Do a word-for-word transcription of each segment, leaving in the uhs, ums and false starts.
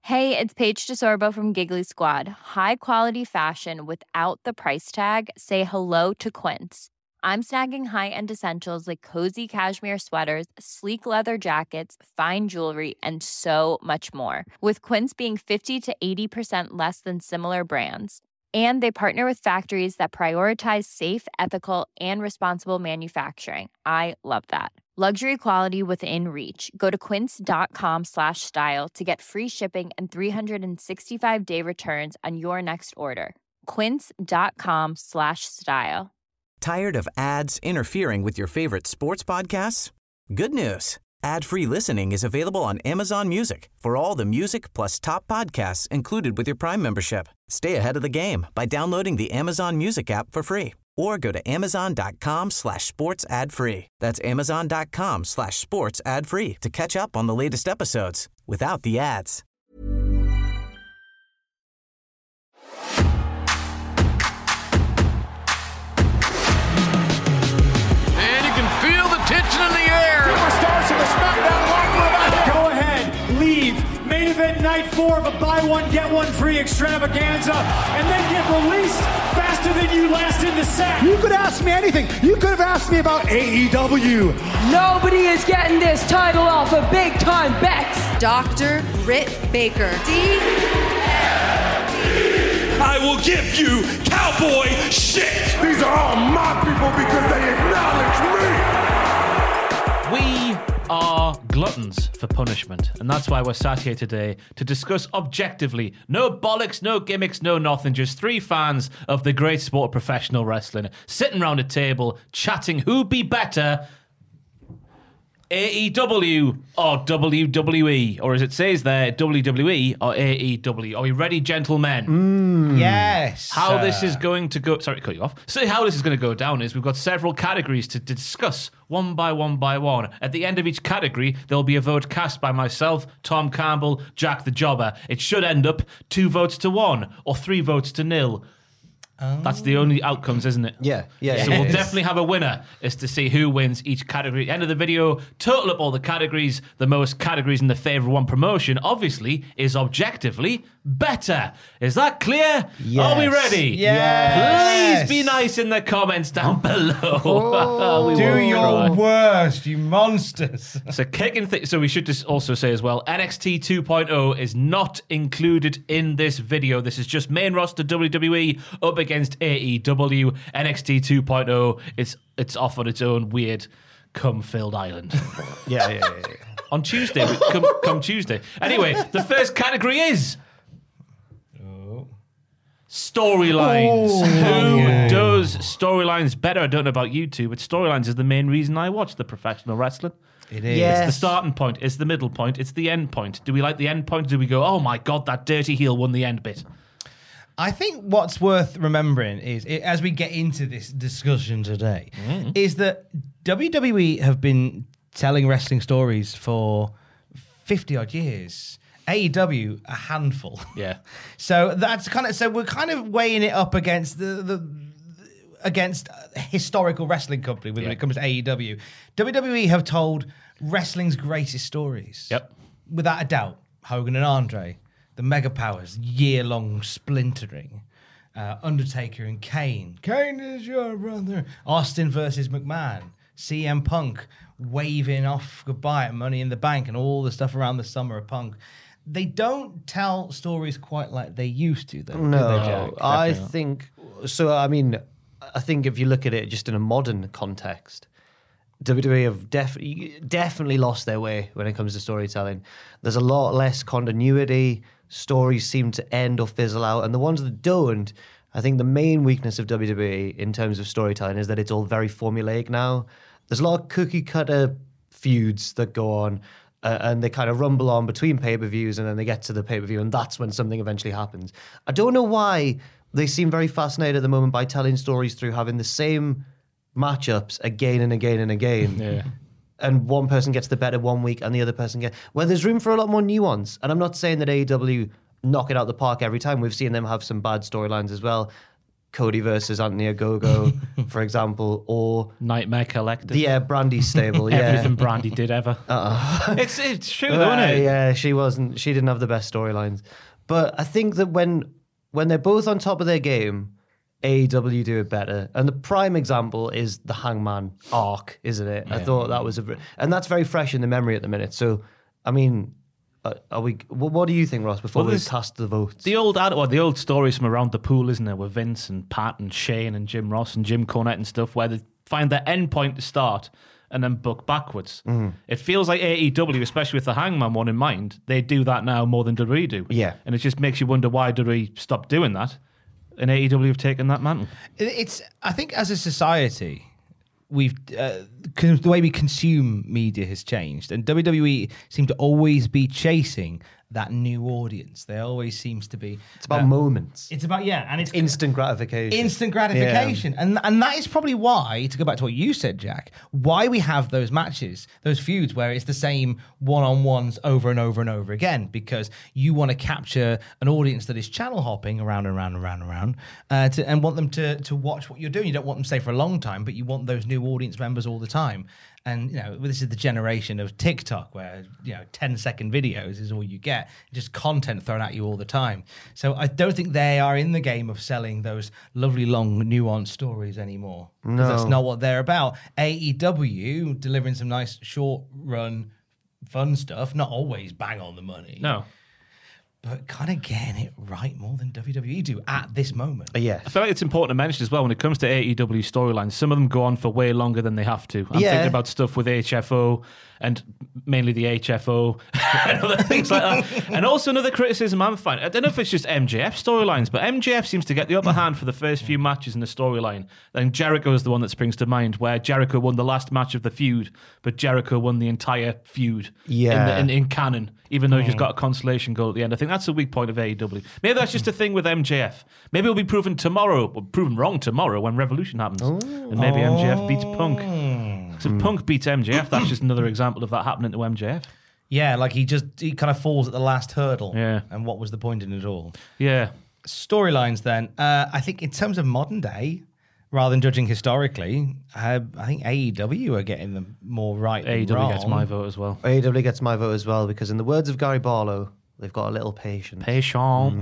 Hey, it's Paige DeSorbo from Giggly Squad. High quality fashion without the price tag. Say hello to Quince. I'm snagging high-end essentials like cozy cashmere sweaters, sleek leather jackets, fine jewelry, and so much more. With Quince being fifty to eighty percent less than similar brands. And they partner with factories that prioritize safe, ethical, and responsible manufacturing. I love that. Luxury quality within reach. Go to quince.com slash style to get free shipping and three sixty-five day returns on your next order. Quince.com slash style. Tired of ads interfering with your favorite sports podcasts? Good news. Ad-free listening is available on Amazon Music for all the music plus top podcasts included with your Prime membership. Stay ahead of the game by downloading the Amazon Music app for free or go to amazon.com slash sports ad free. That's amazon.com slash sports ad free to catch up on the latest episodes without the ads. And you can feel the tension in the air. Superstars from the SmackDown locker room. Go ahead, leave. Main event night four of a buy one, get one free extravaganza, and then get released faster than you lasted the set. You could ask me anything. You could have asked me about A E W. Nobody is getting this title off of big time bets. Doctor Britt Baker. D. I will give you cowboy shit. These are all my people because they acknowledge me. We are gluttons for punishment, and that's why we're sat here today to discuss objectively. No bollocks, no gimmicks, no nothing. Just three fans of the great sport of professional wrestling sitting around a table chatting who'd be better, A E W or W W E, or as it says there, W W E or A E W. Are we ready, gentlemen? Mm. Yes. How uh... this is going to go... Sorry, cut you off. So how this is going to go down is we've got several categories to discuss one by one by one. At the end of each category, there'll be a vote cast by myself, Tom Campbell, Jack the Jobber. It should end up two votes to one or three votes to nil. Oh. That's the only outcomes, isn't it? Yeah, yeah. So we'll definitely have a winner as to see who wins each category. At the end of the video, total up all the categories. The most categories in the favour of one promotion, obviously, is objectively better. Is that clear? Yes. Are we ready? Yes. Please be nice in the comments down below. Oh, do your cry. worst, you monsters. So kicking th- So we should just also say as well, N X T two point oh is not included in this video. This is just main roster W W E up against A E W. N X T two point oh, it's it's off on its own weird cum-filled island. yeah, yeah, yeah, yeah. On Tuesday, come, come Tuesday. Anyway, the first category is oh. storylines. Oh, Who yeah. does storylines better? I don't know about you two, but storylines is the main reason I watch the professional wrestling. It is. Yes. It's the starting point, it's the middle point, it's the end point. Do we like the end point? Do we go, oh my God, that dirty heel won the end bit? I think what's worth remembering is, as we get into this discussion today, mm. is that W W E have been telling wrestling stories for fifty odd years. A E W, a handful. Yeah. So that's kind of so we're kind of weighing it up against the the against a historical wrestling company when yeah. it comes to A E W. W W E have told wrestling's greatest stories. Yep. Without a doubt, Hogan and Andre. The Mega Powers, year-long splintering. Uh, Undertaker and Kane. Kane is your brother. Austin versus McMahon. C M Punk waving off goodbye at Money in the Bank and all the stuff around the summer of Punk. They don't tell stories quite like they used to, though. No, do they, Jack? I think... So, I mean, I think if you look at it just in a modern context, W W E have def- definitely lost their way when it comes to storytelling. There's a lot less continuity. Stories seem to end or fizzle out, and the ones that don't, I think the main weakness of W W E in terms of storytelling is that it's all very formulaic now. There's a lot of cookie cutter feuds that go on, uh, and they kind of rumble on between pay-per-views, and then they get to the pay-per-view, and that's when something eventually happens. I don't know why they seem very fascinated at the moment by telling stories through having the same matchups again and again and again. Yeah. And one person gets the better one week and the other person gets... Well, there's room for a lot more nuance. And I'm not saying that A E W knock it out the park every time. We've seen them have some bad storylines as well. Cody versus Anthony Ogogo, for example, or Nightmare Collective. The yeah, Brandy's stable. Yeah, everything Brandy did ever. Uh-uh. It's it's true, though, isn't it? Yeah, she wasn't. She didn't have the best storylines, but I think that when when they're both on top of their game, A E W do it better. And the prime example is the Hangman arc, isn't it? Yeah. I thought that was a, and that's very fresh in the memory at the minute. So, I mean. Are we? What do you think, Ross? Before well, we cast the votes, the old ad, well, the old stories from around the pool, isn't there, with Vince and Pat and Shane and Jim Ross and Jim Cornette and stuff, where they find their end point to start and then book backwards. Mm. It feels like A E W, especially with the Hangman one in mind, they do that now more than W W E do. Yeah, and it just makes you wonder why W W E stopped doing that, and A E W have taken that mantle. It's, I think, as a society. We've uh, the way we consume media has changed, and W W E seem to always be chasing that new audience. There always seems to be. It's about uh, moments. It's about yeah, and it's instant gratification. Instant gratification, yeah. and and that is probably why, to go back to what you said, Jack, why we have those matches, those feuds where it's the same one-on-ones over and over and over again, because you want to capture an audience that is channel hopping around and around and around and around, uh, to, and want them to to watch what you're doing. You don't want them to stay for a long time, but you want those new audience members all the time. And, you know, this is the generation of TikTok where, you know, ten second videos is all you get. Just content thrown at you all the time. So I don't think they are in the game of selling those lovely, long, nuanced stories anymore. Because no. that's not what they're about. A E W, delivering some nice, short run, fun stuff. Not always bang on the money. No. But kind of getting it right more than W W E do at this moment. Yeah. I feel like it's important to mention as well, when it comes to A E W storylines, some of them go on for way longer than they have to. I'm yeah. thinking about stuff with H F O and mainly the H F O and other things like that. And also another criticism I'm finding, I don't know if it's just M J F storylines, but M J F seems to get the upper hand for the first few matches in the storyline. Then Jericho is the one that springs to mind, where Jericho won the last match of the feud, but Jericho won the entire feud yeah. in, the, in, in canon, even though he just got a consolation goal at the end. I think that's a weak point of A E W. Maybe that's just a thing with M J F. Maybe it'll be proven tomorrow, or proven wrong tomorrow when Revolution happens. Ooh. And maybe M J F beats Punk. Because if Punk beats M J F, that's just another example of that happening to M J F. Yeah, like he just he kind of falls at the last hurdle. Yeah. And what was the point in it all? Yeah. Storylines then. Uh, I think in terms of modern day, rather than judging historically, uh, I think A E W are getting them more right than A E W wrong. gets my vote as well. A E W gets my vote as well, because in the words of Gary Barlow, they've got a little patience. Patience. Mm.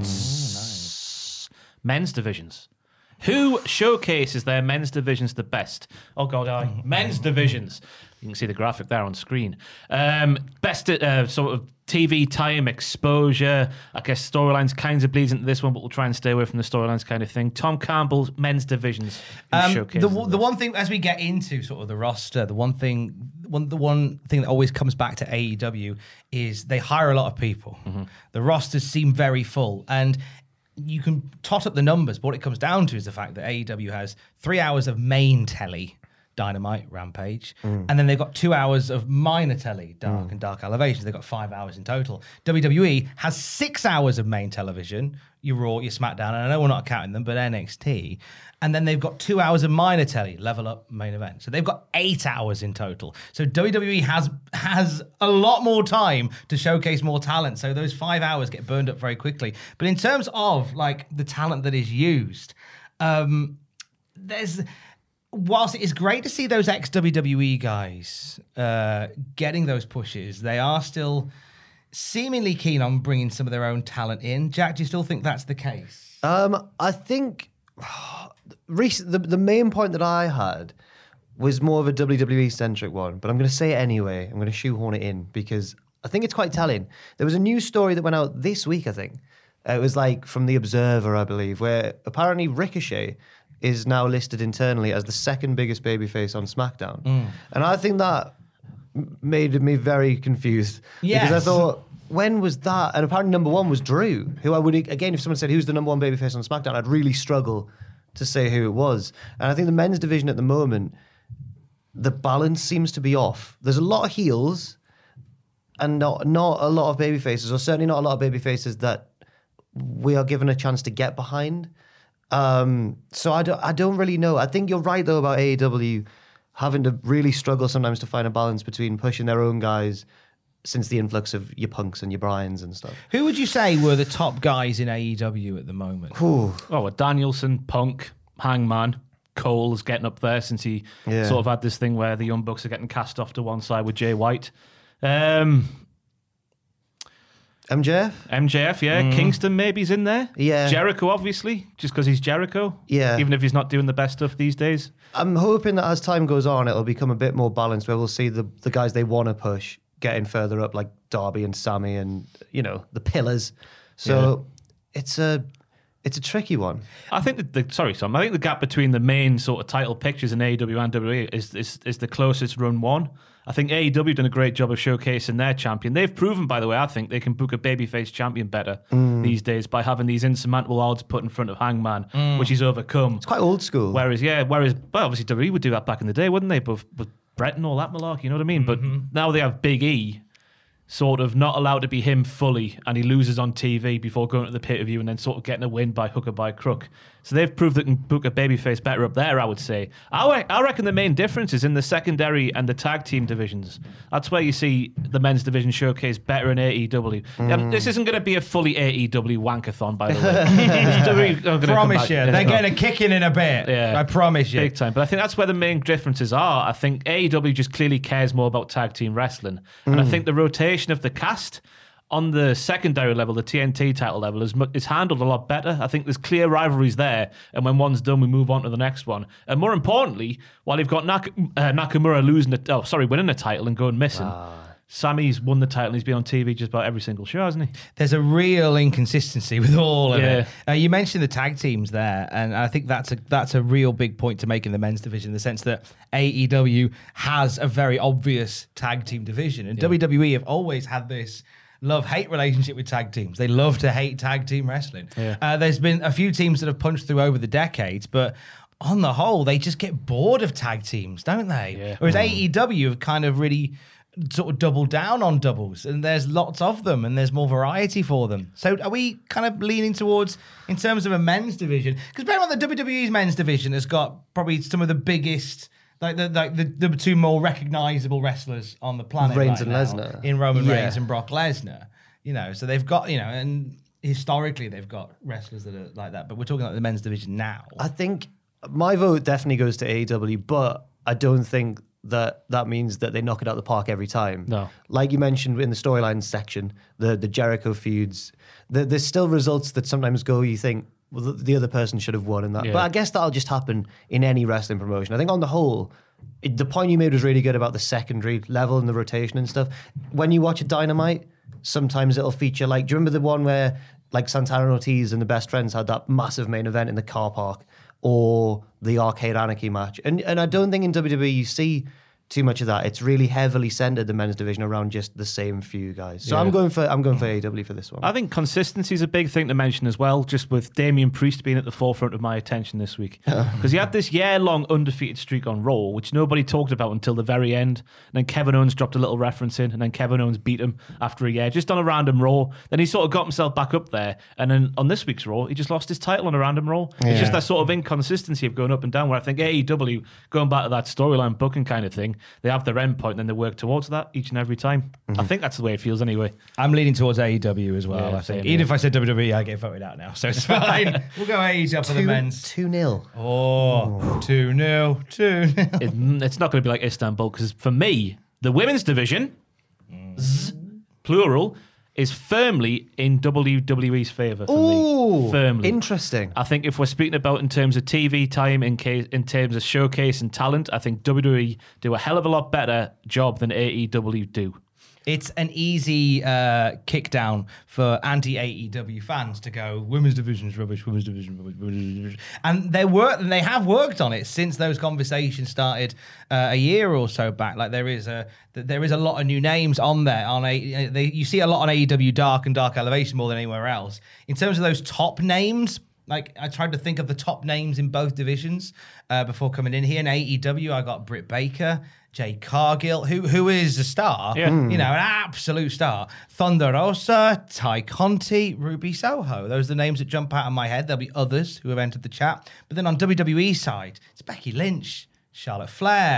Nice. Men's divisions. Who showcases their men's divisions the best? Oh, God, I. Men's divisions. You can see the graphic there on screen. Um, best uh, sort of T V time, exposure. I guess storylines kinds of bleeds into this one, but we'll try and stay away from the storylines kind of thing. Tom Campbell's men's divisions. Um, the, the one thing, as we get into sort of the roster, the one thing, one the one thing that always comes back to A E W is they hire a lot of people. Mm-hmm. The rosters seem very full, and you can tot up the numbers, but what it comes down to is the fact that A E W has three hours of main telly, Dynamite, Rampage, mm. and then they've got two hours of minor telly, Dark mm. and Dark Elevations. They've got five hours in total. W W E has six hours of main television, your Raw, your SmackDown, and I know we're not counting them, but N X T. And then they've got two hours of minor telly, Level Up, Main Event. So they've got eight hours in total. So W W E has has a lot more time to showcase more talent. So those five hours get burned up very quickly. But in terms of like the talent that is used, um, there's whilst it is great to see those ex-W W E guys uh, getting those pushes, they are still seemingly keen on bringing some of their own talent in. Jack, do you still think that's the case? Um, I think recent, the, the main point that I had was more of a W W E-centric one, but I'm going to say it anyway. I'm going to shoehorn it in because I think it's quite telling. There was a news story that went out this week, I think. Uh, it was like from The Observer, I believe, where apparently Ricochet is now listed internally as the second biggest babyface on SmackDown. Mm. And I think that made me very confused. Yes. Because I thought, when was that? And apparently number one was Drew, who I would, again, if someone said who's the number one babyface on SmackDown, I'd really struggle to say who it was. And I think the men's division at the moment, the balance seems to be off. There's a lot of heels and not not a lot of babyfaces, or certainly not a lot of babyfaces that we are given a chance to get behind. Um, so I don't, I don't really know. I think you're right, though, about A E W having to really struggle sometimes to find a balance between pushing their own guys since the influx of your Punks and your Bryans and stuff. Who would you say were the top guys in A E W at the moment? Ooh. Oh, well, Danielson, Punk, Hangman. Cole's getting up there since he Yeah. sort of had this thing where the Young Bucks are getting cast off to one side with Jay White. Um, M J F? M J F, yeah. Mm. Kingston maybe's in there. Yeah. Jericho, obviously, just because he's Jericho. Yeah. Even if he's not doing the best stuff these days. I'm hoping that as time goes on, it'll become a bit more balanced where we'll see the, the guys they want to push getting further up, like Darby and Sammy and, you know, the pillars. So yeah. it's a it's a tricky one. I think that the sorry, Sam. I think the gap between the main sort of title pictures in A E W and W W E is is, is the closest run one. I think A E W done a great job of showcasing their champion. They've proven, by the way, I think they can book a babyface champion better mm. these days by having these insurmountable odds put in front of Hangman, mm. which he's overcome. It's quite old school. Whereas, yeah, whereas, well, obviously W W E would do that back in the day, wouldn't they? But with Brett and all that malarkey, you know what I mean? Mm-hmm. But now they have Big E, sort of not allowed to be him fully, and he loses on T V before going to the pay-per-view and then sort of getting a win by hook or by crook. So they've proved they can book a babyface better up there, I would say. I, I reckon the main difference is in the secondary and the tag team divisions. That's where you see the men's division showcase better in A E W. Mm. Yeah, this isn't going to be a fully A E W wankathon, by the way. Promise you. They're getting a kicking in a bit. Yeah, I promise you. Big time. But I think that's where the main differences are. I think A E W just clearly cares more about tag team wrestling. And mm. I think the rotation of the cast on the secondary level, the T N T title level, is, is handled a lot better. I think there's clear rivalries there, and when one's done, we move on to the next one. And more importantly, while you've got Nak- uh, Nakamura losing, a, oh sorry, winning a title and going missing, wow. Sammy's won the title and he's been on T V just about every single show, hasn't he? There's a real inconsistency with all of yeah. it. Uh, you mentioned the tag teams there, and I think that's a that's a real big point to make in the men's division, in the sense that A E W has a very obvious tag team division, and yeah. W W E have always had this love-hate relationship with tag teams. They love to hate tag team wrestling. Yeah. Uh, there's been a few teams that have punched through over the decades, but on the whole, they just get bored of tag teams, don't they? Yeah. Whereas mm. A E W have kind of really sort of doubled down on doubles, and there's lots of them, and there's more variety for them. So are we kind of leaning towards, in terms of a men's division, because bear in mind the W W E's men's division has got probably some of the biggest, like the like the, the two more recognizable wrestlers on the planet, Reigns right and now, Lesnar, in Roman yeah. Reigns and Brock Lesnar. You know, so they've got, you know, and historically they've got wrestlers that are like that. But we're talking about the men's division now. I think my vote definitely goes to A E W, but I don't think that that means that they knock it out of the park every time. No. Like you mentioned in the storyline section, the the Jericho feuds, the, there's still results that sometimes go, you think, well, the, the other person should have won in that. Yeah. But I guess that'll just happen in any wrestling promotion. I think on the whole, it, the point you made was really good about the secondary level and the rotation and stuff. When you watch a Dynamite, sometimes it'll feature, like, do you remember the one where, like, Santana and Ortiz and the Best Friends had that massive main event in the car park, or the Arcade Anarchy match? And and I don't think in W W E you see too much of that. It's really heavily centered, the men's division, around just the same few guys. So yeah. I'm going for I'm going for A E W for this one. I think consistency is a big thing to mention as well, just with Damian Priest being at the forefront of my attention this week. Because he had this year-long undefeated streak on Raw, which nobody talked about until the very end. And then Kevin Owens dropped a little reference in, and then Kevin Owens beat him after a year, just on a random Raw. Then he sort of got himself back up there. And then on this week's Raw, he just lost his title on a random Raw. Yeah. It's just that sort of inconsistency of going up and down, where I think A E W, going back to that storyline booking kind of thing, they have their end point and then they work towards that each and every time. Mm-hmm. I think that's the way it feels anyway. I'm leaning towards A E W as well, yeah, I think. Even if I said W W E, I get voted out now, so it's fine. We'll go A E W for the men's. two nil. Oh, two nil. two nil. It, it's not going to be like Istanbul, because for me, the women's division, mm. z, plural, is firmly in W W E's favour for Ooh, me. Firmly. Interesting. I think if we're speaking about in terms of T V time, in case in terms of showcase and talent, I think W W E do a hell of a lot better job than A E W do. It's an easy uh, kick down for anti-A E W fans to go, women's division's rubbish, women's division rubbish, women's division. And they work, and they have worked on it since those conversations started uh, a year or so back. Like there is a there is a lot of new names on there. On a they, you see a lot on A E W Dark and Dark Elevation more than anywhere else. In terms of those top names, like I tried to think of the top names in both divisions uh, before coming in here. In A E W, I got Britt Baker, Jade Cargill, who who is a star, yeah. you know, an absolute star. Thunder Rosa, Ty Conti, Ruby Soho. Those are the names that jump out of my head. There'll be others who have entered the chat. But then on W W E side, it's Becky Lynch, Charlotte Flair,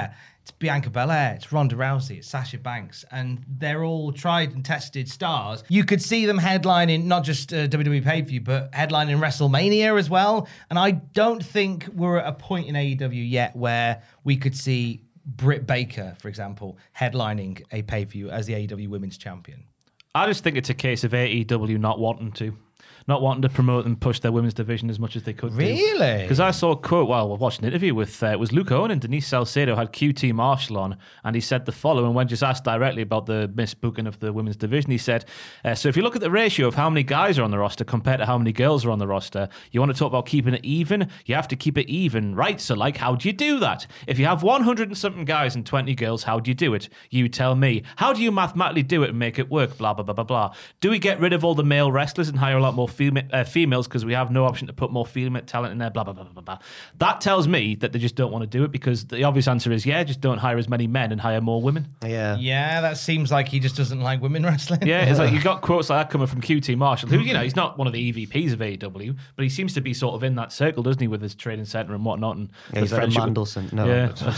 It's Bianca Belair, it's Ronda Rousey, it's Sasha Banks, and they're all tried and tested stars. You could see them headlining not just uh, W W E pay-per-view, but headlining WrestleMania as well. And I don't think we're at a point in A E W yet where we could see Britt Baker, for example, headlining a pay-per-view as the A E W Women's Champion. I just think it's a case of A E W not wanting to. Not wanting to promote and push their women's division as much as they could. Really? Because I saw a quote while well, watching an interview with uh, it was Luke Owen and Denise Salcedo had Q T Marshall on, and he said the following when just asked directly about the misbooking of the women's division. He said, uh, "So if you look at the ratio of how many guys are on the roster compared to how many girls are on the roster, you want to talk about keeping it even. You have to keep it even, right? So like, how do you do that? If you have one hundred and something guys and twenty girls, how do you do it? You tell me. How do you mathematically do it and make it work? Blah blah blah blah blah. Do we get rid of all the male wrestlers and hire a lot more female uh, females?" Because we have no option to put more female talent in there, blah, blah, blah, blah, blah. That tells me that they just don't want to do it because the obvious answer is, yeah, just don't hire as many men and hire more women. Yeah. Yeah, that seems like he just doesn't like women wrestling. Yeah, it's like you got quotes like that coming from Q T Marshall, who, you know, he's not one of the E V Ps of A E W, but he seems to be sort of in that circle, doesn't he, with his training centre and whatnot. And yeah, he's like a Mandelson. No.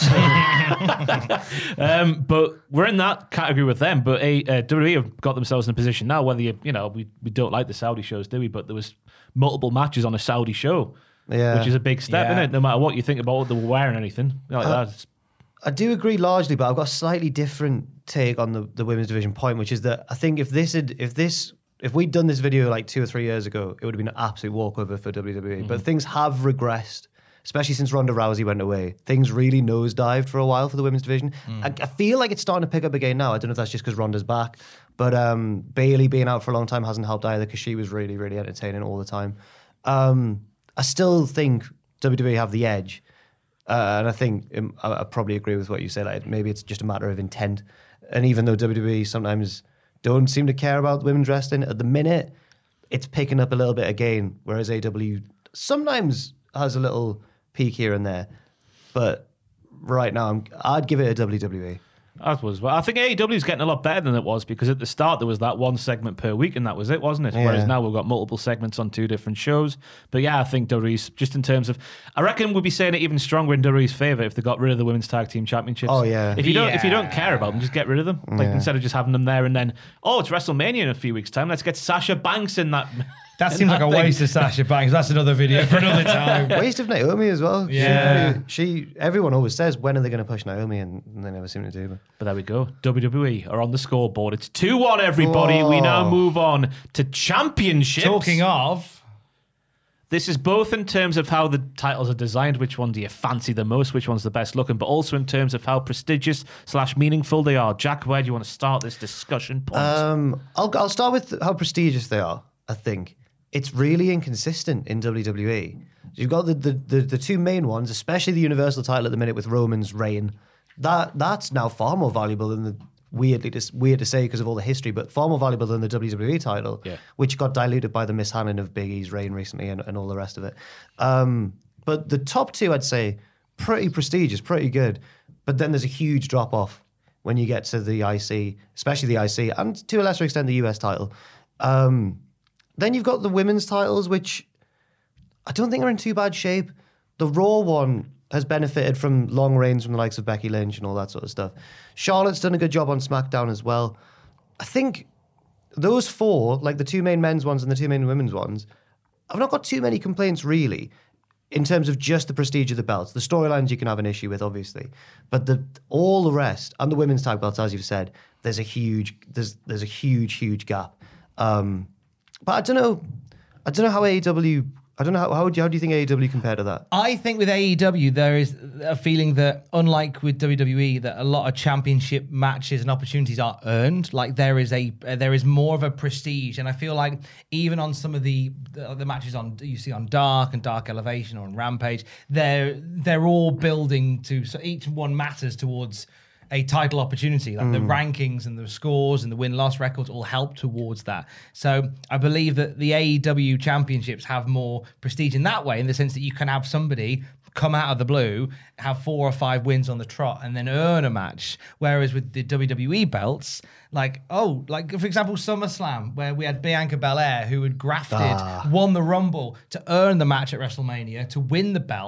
Yeah. um, but we're in that category with them, but a, uh, W W E have got themselves in a position now, whether you, you know, we, we don't like the Saudi shows, do we? But there was multiple matches on a Saudi show, yeah. which is a big step, yeah. isn't it? No matter what you think about what they were wearing or anything. Like uh, that. I do agree largely, but I've got a slightly different take on the, the women's division point, which is that I think if this had, if this, if we'd done this video like two or three years ago, it would have been an absolute walkover for W W E. Mm-hmm. But things have regressed, especially since Ronda Rousey went away. Things really nosedived for a while for the women's division. Mm. I, I feel like it's starting to pick up again now. I don't know if that's just because Ronda's back, but um, Bayley being out for a long time hasn't helped either because she was really, really entertaining all the time. Um, I still think W W E have the edge, uh, and I think um, I, I probably agree with what you said. Like, maybe it's just a matter of intent. And even though W W E sometimes don't seem to care about women's wrestling, at the minute, it's picking up a little bit again, whereas A E W sometimes has a little peak here and there. But right now, I'm, I'd give it a W W E. I was. Well, I think A E W is getting a lot better than it was because at the start there was that one segment per week and that was it, wasn't it? Yeah. Whereas now we've got multiple segments on two different shows. But yeah, I think W W E's just in terms of, I reckon we'd be saying it even stronger in W W E's favour if they got rid of the women's tag team championships. Oh yeah. If you don't, yeah. if you don't care about them, just get rid of them. Like Yeah. instead of just having them there and then, oh, it's WrestleMania in a few weeks' time. Let's get Sasha Banks in that. That seems like a thing. waste of Sasha Banks. That's another video for another time. Waste of Naomi as well. Yeah. She, she everyone always says, when are they going to push Naomi? And, and they never seem to do it. But there we go. W W E are on the scoreboard. It's two one, everybody. Whoa. We now move on to championships. Talking of, this is both in terms of how the titles are designed, which one do you fancy the most, which one's the best looking, but also in terms of how prestigious slash meaningful they are. Jack, where do you want to start this discussion point? Um, I'll, I'll start with how prestigious they are, I think. It's really inconsistent in W W E. You've got the, the, the, the two main ones, especially the Universal title at the minute with Roman's reign. That That's now far more valuable than the, weirdly, just weird to say because of all the history, but far more valuable than the W W E title, yeah. which got diluted by the mishandling of Big E's reign recently and, and all the rest of it. Um, but the top two, I'd say, pretty prestigious, pretty good. But then there's a huge drop-off when you get to the I C, especially the I C, and to a lesser extent the U S title. Um... Then you've got the women's titles, which I don't think are in too bad shape. The Raw one has benefited from long reigns from the likes of Becky Lynch and all that sort of stuff. Charlotte's done a good job on SmackDown as well. I think those four, like the two main men's ones and the two main women's ones, I've not got too many complaints really in terms of just the prestige of the belts. The storylines you can have an issue with, obviously. But the all the rest, and the women's tag belts, as you've said, there's a huge, there's there's a huge, huge gap. Um... But I don't know. I don't know how A E W. I don't know how. How do you, how do you think A E W compared to that? I think with A E W there is a feeling that, unlike with W W E, that a lot of championship matches and opportunities are earned. Like there is a uh, there is more of a prestige, and I feel like even on some of the the, the matches on you see on Dark and Dark Elevation or on Rampage, they're they're all building to. So each one matters towards a title opportunity. Like mm. the rankings and the scores and the win-loss records all help towards that. So I believe that the A E W championships have more prestige in that way, in the sense that you can have somebody come out of the blue, have four or five wins on the trot, and then earn a match. Whereas with the W W E belts, like, oh, like, for example, SummerSlam, where we had Bianca Belair, who had grafted, ah. won the Rumble to earn the match at WrestleMania, to win the belt,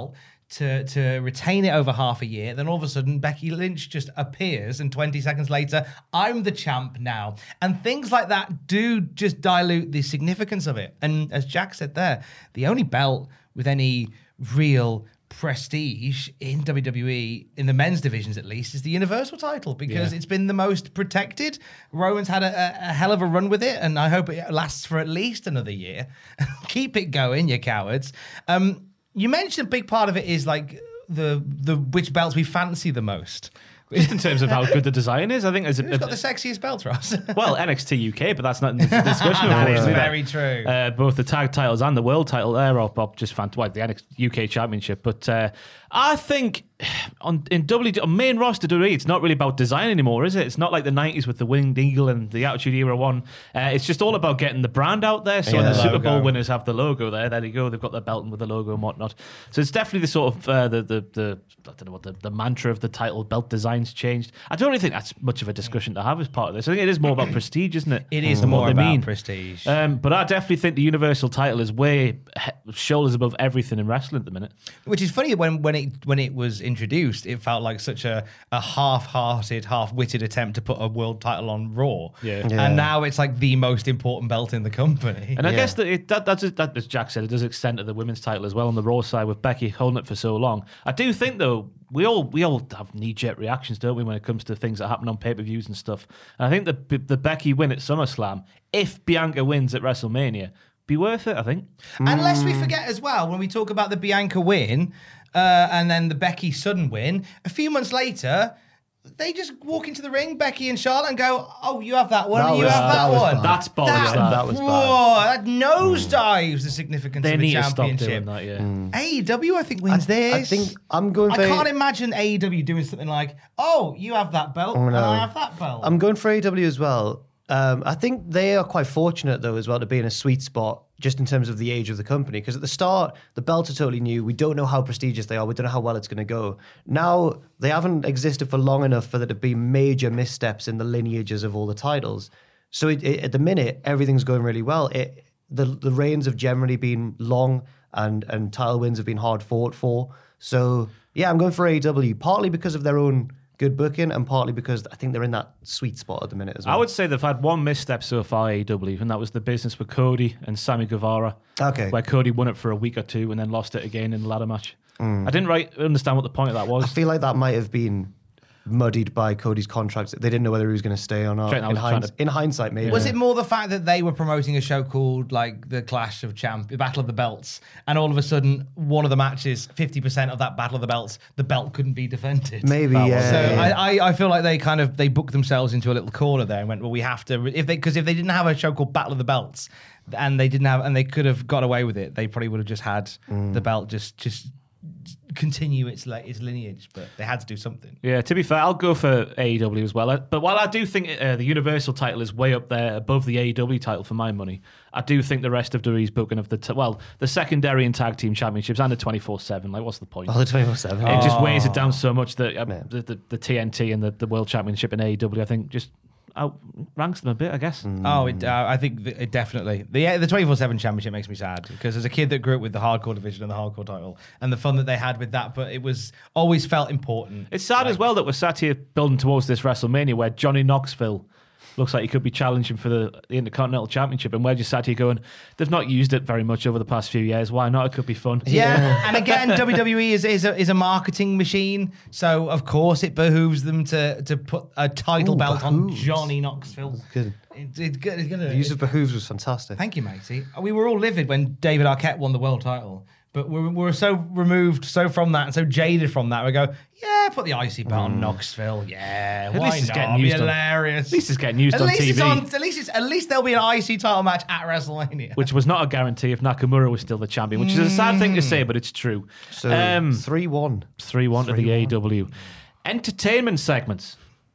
to to retain it over half a year. Then all of a sudden, Becky Lynch just appears, and twenty seconds later, I'm the champ now. And things like that do just dilute the significance of it. And as Jack said there, the only belt with any real prestige in W W E, in the men's divisions at least, is the Universal title, because Yeah. it's been the most protected. Roman's had a, a, a hell of a run with it, and I hope it lasts for at least another year. Keep it going, you cowards. Um, you mentioned a big part of it is like the the which belts we fancy the most. Just in terms of how good the design is, I think. As a, Who's got the sexiest belt, Ross? Well, N X T U K, but that's not in the discussion. That is unfortunately. very true. Uh, both the tag titles and the world title there are, are just fantastic. Well, the N X T U K Championship, but uh, I think on in W on main roster W W E, it's not really about design anymore, is it? It's not like the nineties with the Winged Eagle and the Attitude Era one. Uh, it's just all about getting the brand out there. So Yeah, the the Super logo. Bowl winners have the logo there. There you go. They've got their belt with the logo and whatnot. So it's definitely the sort of uh, the the the I don't know what the, the mantra of the title belt design's changed. I don't really think that's much of a discussion to have as part of this. I think it is more about prestige, isn't it? It is Than more what they about mean. prestige. Um, but I definitely think the Universal title is way he- shoulders above everything in wrestling at the minute. Which is funny, when when it when it was introduced, it felt like such a, a half-hearted, half-witted attempt to put a world title on Raw. Yeah. Yeah. And now it's like the most important belt in the company. And I Yeah. guess that, it, that that's that, as Jack said, it does extend to the women's title as well on the Raw side with Becky holding it for so long. I do think though we all we all have knee-jerk reactions, don't we, when it comes to things that happen on pay-per-views and stuff. And I think the the Becky win at SummerSlam, if Bianca wins at WrestleMania, be worth it. I think. And lest we forget as well, when we talk about the Bianca win uh, and then the Becky sudden win, a few months later, they just walk into the ring, Becky and Charlotte, and go, "Oh, you have that one, That and you was- have that, that was one." bad. That's bollocks. That, That. that was bad. Whoa, that nosedives the significance They of the need to stop championship. doing that. Yeah. A E W, I think, wins I, this. I think I'm going I for. can't imagine A E W doing something like, "Oh, you have that belt, Oh, and no. I have that belt." I'm going for A E W as well. Um, I think they are quite fortunate, though, as well, to be in a sweet spot just in terms of the age of the company. Because at the start, the belts are totally new. We don't know how prestigious they are. We don't know how well it's going to go. Now, they haven't existed for long enough for there to be major missteps in the lineages of all the titles. So it, it, at the minute, everything's going really well. It, the the reigns have generally been long, and, and title wins have been hard fought for. So, yeah, I'm going for A E W, partly because of their own good booking, and partly because I think they're in that sweet spot at the minute as well. I would say they've had one misstep so far, A E W, and that was the business with Cody and Sammy Guevara. Okay. Where Cody won it for a week or two and then lost it again in the ladder match. I didn't right understand what the point of that was. I feel like that might have been muddied by Cody's contracts. They didn't know whether he was going to stay or not. Trent, I In, was trying hinds- to- in hindsight, maybe. Was it more the fact that they were promoting a show called like the Clash of Champ, Battle of the Belts, and all of a sudden one of the matches, fifty percent of that Battle of the Belts, the belt couldn't be defended. Maybe, That was- yeah, So yeah. I, I, I feel like they kind of they booked themselves into a little corner there and went, well, we have to if they because if they didn't have a show called Battle of the Belts, and they didn't have and they could have got away with it, they probably would have just had Mm. the belt just just continue its like its lineage, but they had to do something. Yeah, to be fair, I'll go for A E W as well. But while I do think uh, the Universal title is way up there above the A E W title for my money, I do think the rest of W W E's booking of the, t- well, the secondary and tag team championships and the twenty-four seven, like, what's the point? Oh, the twenty-four seven. It just weighs it down so much that uh, Yeah. the, the, the T N T and the, the World Championship in A E W, I think, just outranks them a bit, I guess. Oh, it, uh, I think th- it definitely. The the twenty-four seven championship makes me sad because as a kid that grew up with the hardcore division and the hardcore title and the fun that they had with that, but it was always felt important. It's sad as well that we're sat here building towards this WrestleMania where Johnny Knoxville looks like he could be challenging for the, the Intercontinental Championship, and we're just sat here going, they've not used it very much over the past few years. Why not? It could be fun. Yeah, and again, W W E is is a, is a marketing machine, so of course it behooves them to to put a title Ooh, belt on behooves. Johnny Knoxville. Good. It, it's good. It's gonna, The use of behooves was fantastic. Thank you, matey. We were all livid when David Arquette won the world title, but we're, we're so removed, so from that, and so jaded from that. We go, yeah, put the I C belt on Knoxville. Yeah, At why least it's not? getting Be used on- hilarious. At least it's getting used At on least T it's V. on. At least it's at least there'll be an I C title match at WrestleMania. Which was not a guarantee if Nakamura was still the champion, which is a sad thing to say, but it's true. So, Um, three one. three one to the A E W. Entertainment segments.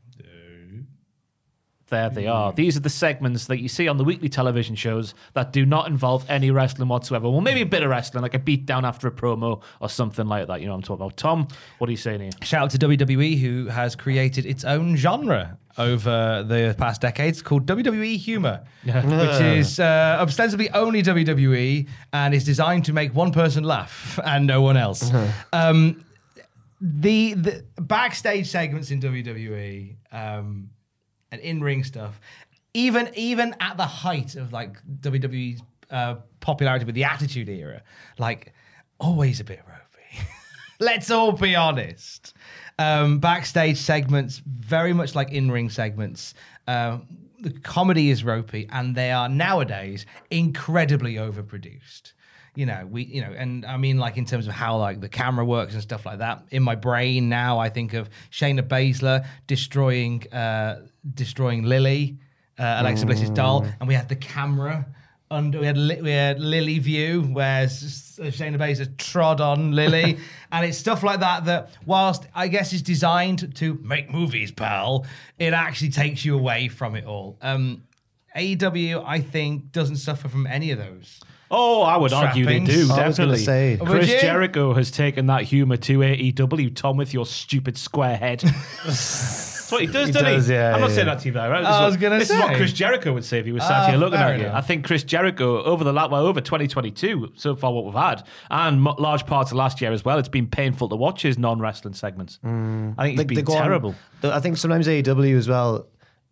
There they are. These are the segments that you see on the weekly television shows that do not involve any wrestling whatsoever. Well, maybe a bit of wrestling, like a beat down after a promo or something like that. You know what I'm talking about. Tom, what are you saying here? Shout out to W W E who has created its own genre over the past decades called W W E Humor, which is uh, ostensibly only W W E and is designed to make one person laugh and no one else. Um, the, the backstage segments in W W E um, and in-ring stuff, even even at the height of like W W E's uh, popularity with the Attitude Era, like always a bit ropey. Let's all be honest. Um, backstage segments, very much like in-ring segments. Uh, the comedy is ropey, and they are nowadays incredibly overproduced. You know, we, you know, and I mean, like in terms of how like the camera works and stuff like that. In my brain now, I think of Shayna Baszler destroying, uh, destroying Lily, uh, Alexa mm. Bliss's doll, and we had the camera under. We had li- we had Lily View, where Shayna Baszler trod on Lily, and it's stuff like that. That whilst I guess is designed to make movies, pal, it actually takes you away from it all. Um, A E W, I think, doesn't suffer from any of those. Oh, I would argue they do, I was gonna definitely. say. Chris Jericho has taken that humour to A E W, Tom, with your stupid square head. That's what he does, He doesn't does, he? yeah, I'm not yeah. saying that to you, though, right? This I is was what- gonna This is what say. Chris Jericho would say if he was sat Ah, here looking fair at you. enough. I think Chris Jericho, over the la- well, over twenty twenty-two, so far what we've had, and mo- large parts of last year as well, it's been painful to watch his non-wrestling segments. I think he's They- they been go on- terrible. I think sometimes A E W as well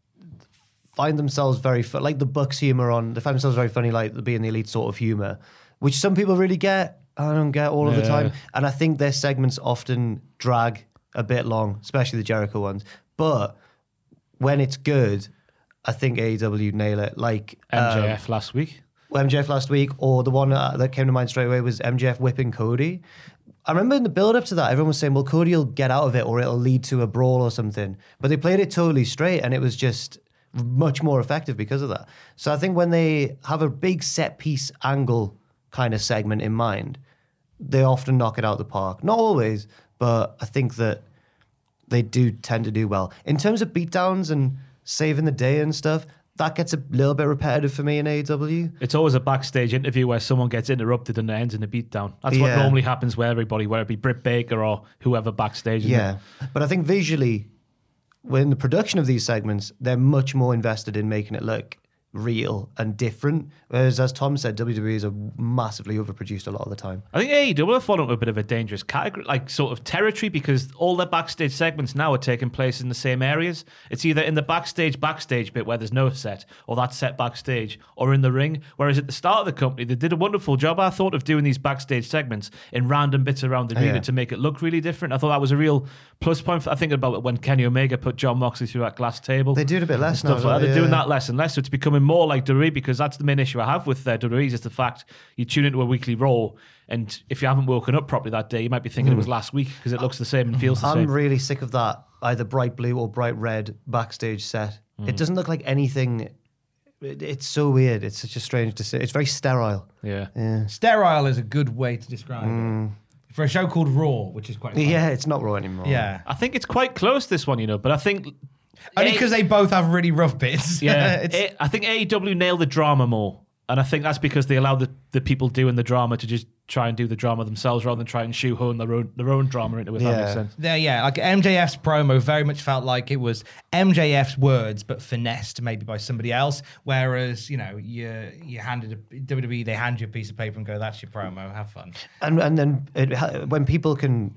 find themselves very fu- like the Bucks humor on. They find themselves very funny, like being the elite sort of humor, which some people really get. I don't get all of the Yeah. time, and I think their segments often drag a bit long, especially the Jericho ones. But when it's good, I think A E W nail it. Like M J F last week. um, M J F last week, or the one uh, that came to mind straight away was M J F whipping Cody. I remember in the build up to that, everyone was saying, well, Cody will get out of it or it'll lead to a brawl or something. But they played it totally straight and it was just much more effective because of that. So I think when they have a big set piece angle kind of segment in mind, they often knock it out of the park. Not always, but I think that they do tend to do well. In terms of beatdowns and saving the day and stuff, that gets a little bit repetitive for me in A E W. It's always a backstage interview where someone gets interrupted and it ends in a beatdown. That's what Yeah. normally happens with everybody, whether it be Britt Baker or whoever backstage. isn't Yeah. it? But I think visually, when the production of these segments, they're much more invested in making it look real and different. Whereas, as Tom said, W W E is a massively overproduced a lot of the time. I think A E W have fallen into a bit of a dangerous category, like sort of territory, because all their backstage segments now are taking place in the same areas. It's either in the backstage backstage bit where there's no set, or that set backstage, or in the ring. Whereas at the start of the company, they did a wonderful job, I thought, of doing these backstage segments in random bits around the arena Yeah. to make it look really different. I thought that was a real plus point. I think about when Kenny Omega put John Moxley through that glass table. They do it a bit less and stuff now, like that. yeah. They're doing that less and less, so it's becoming more like W W E, because that's the main issue I have with uh, W W E is the fact you tune into a weekly Raw, and if you haven't woken up properly that day, you might be thinking it was last week because it looks the same and feels the I'm same. really sick of that, either bright blue or bright red backstage set. It doesn't look like anything. It, it's so weird. It's such a strange decision. It's very sterile. Yeah. Yeah. Sterile is a good way to describe it. For a show called Raw, which is quite fun. Yeah, it's not Raw anymore. Yeah. I think it's quite close, this one, you know, but I think... Only A- because they both have really rough bits. Yeah, It's- A- I think A E W nailed the drama more. And I think that's because they allow the, the people doing the drama to just try and do the drama themselves rather than try and shoehorn their own, their own drama into it, if that Yeah. makes sense. Yeah, yeah, like M J F's promo very much felt like it was M J F's words, but finessed maybe by somebody else. Whereas, you know, you you handed a W W E, they hand you a piece of paper and go, "That's your promo. Have fun." And and then it, ha- when people can,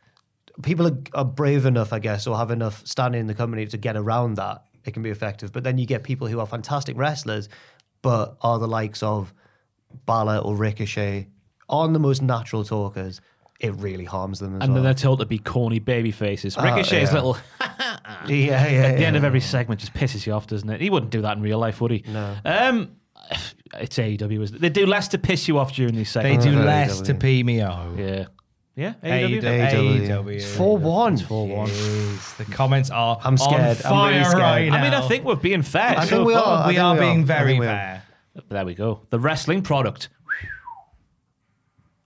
people are, are brave enough, I guess, or have enough standing in the company to get around that, it can be effective. But then you get people who are fantastic wrestlers, but are the likes of Balor or Ricochet, aren't the most natural talkers. It really harms them as And well. then they're told to be corny baby faces. Oh, Ricochet's yeah. little yeah, yeah, at the yeah. end of every segment just pisses you off, doesn't it? He wouldn't do that in real life, would he? No. Um, it's A E W, isn't it? They do less to piss you off during these They segments. do very less W. to pee me off. Yeah. Yeah, A E W. A E W. A E W. It's four one. four one. Jeez, the comments are I'm scared. on I'm fire really scared. right now. I mean, I think we're being fair. I so think we far. are. I we think are we being are. I very think we are. fair. There we go. The wrestling product.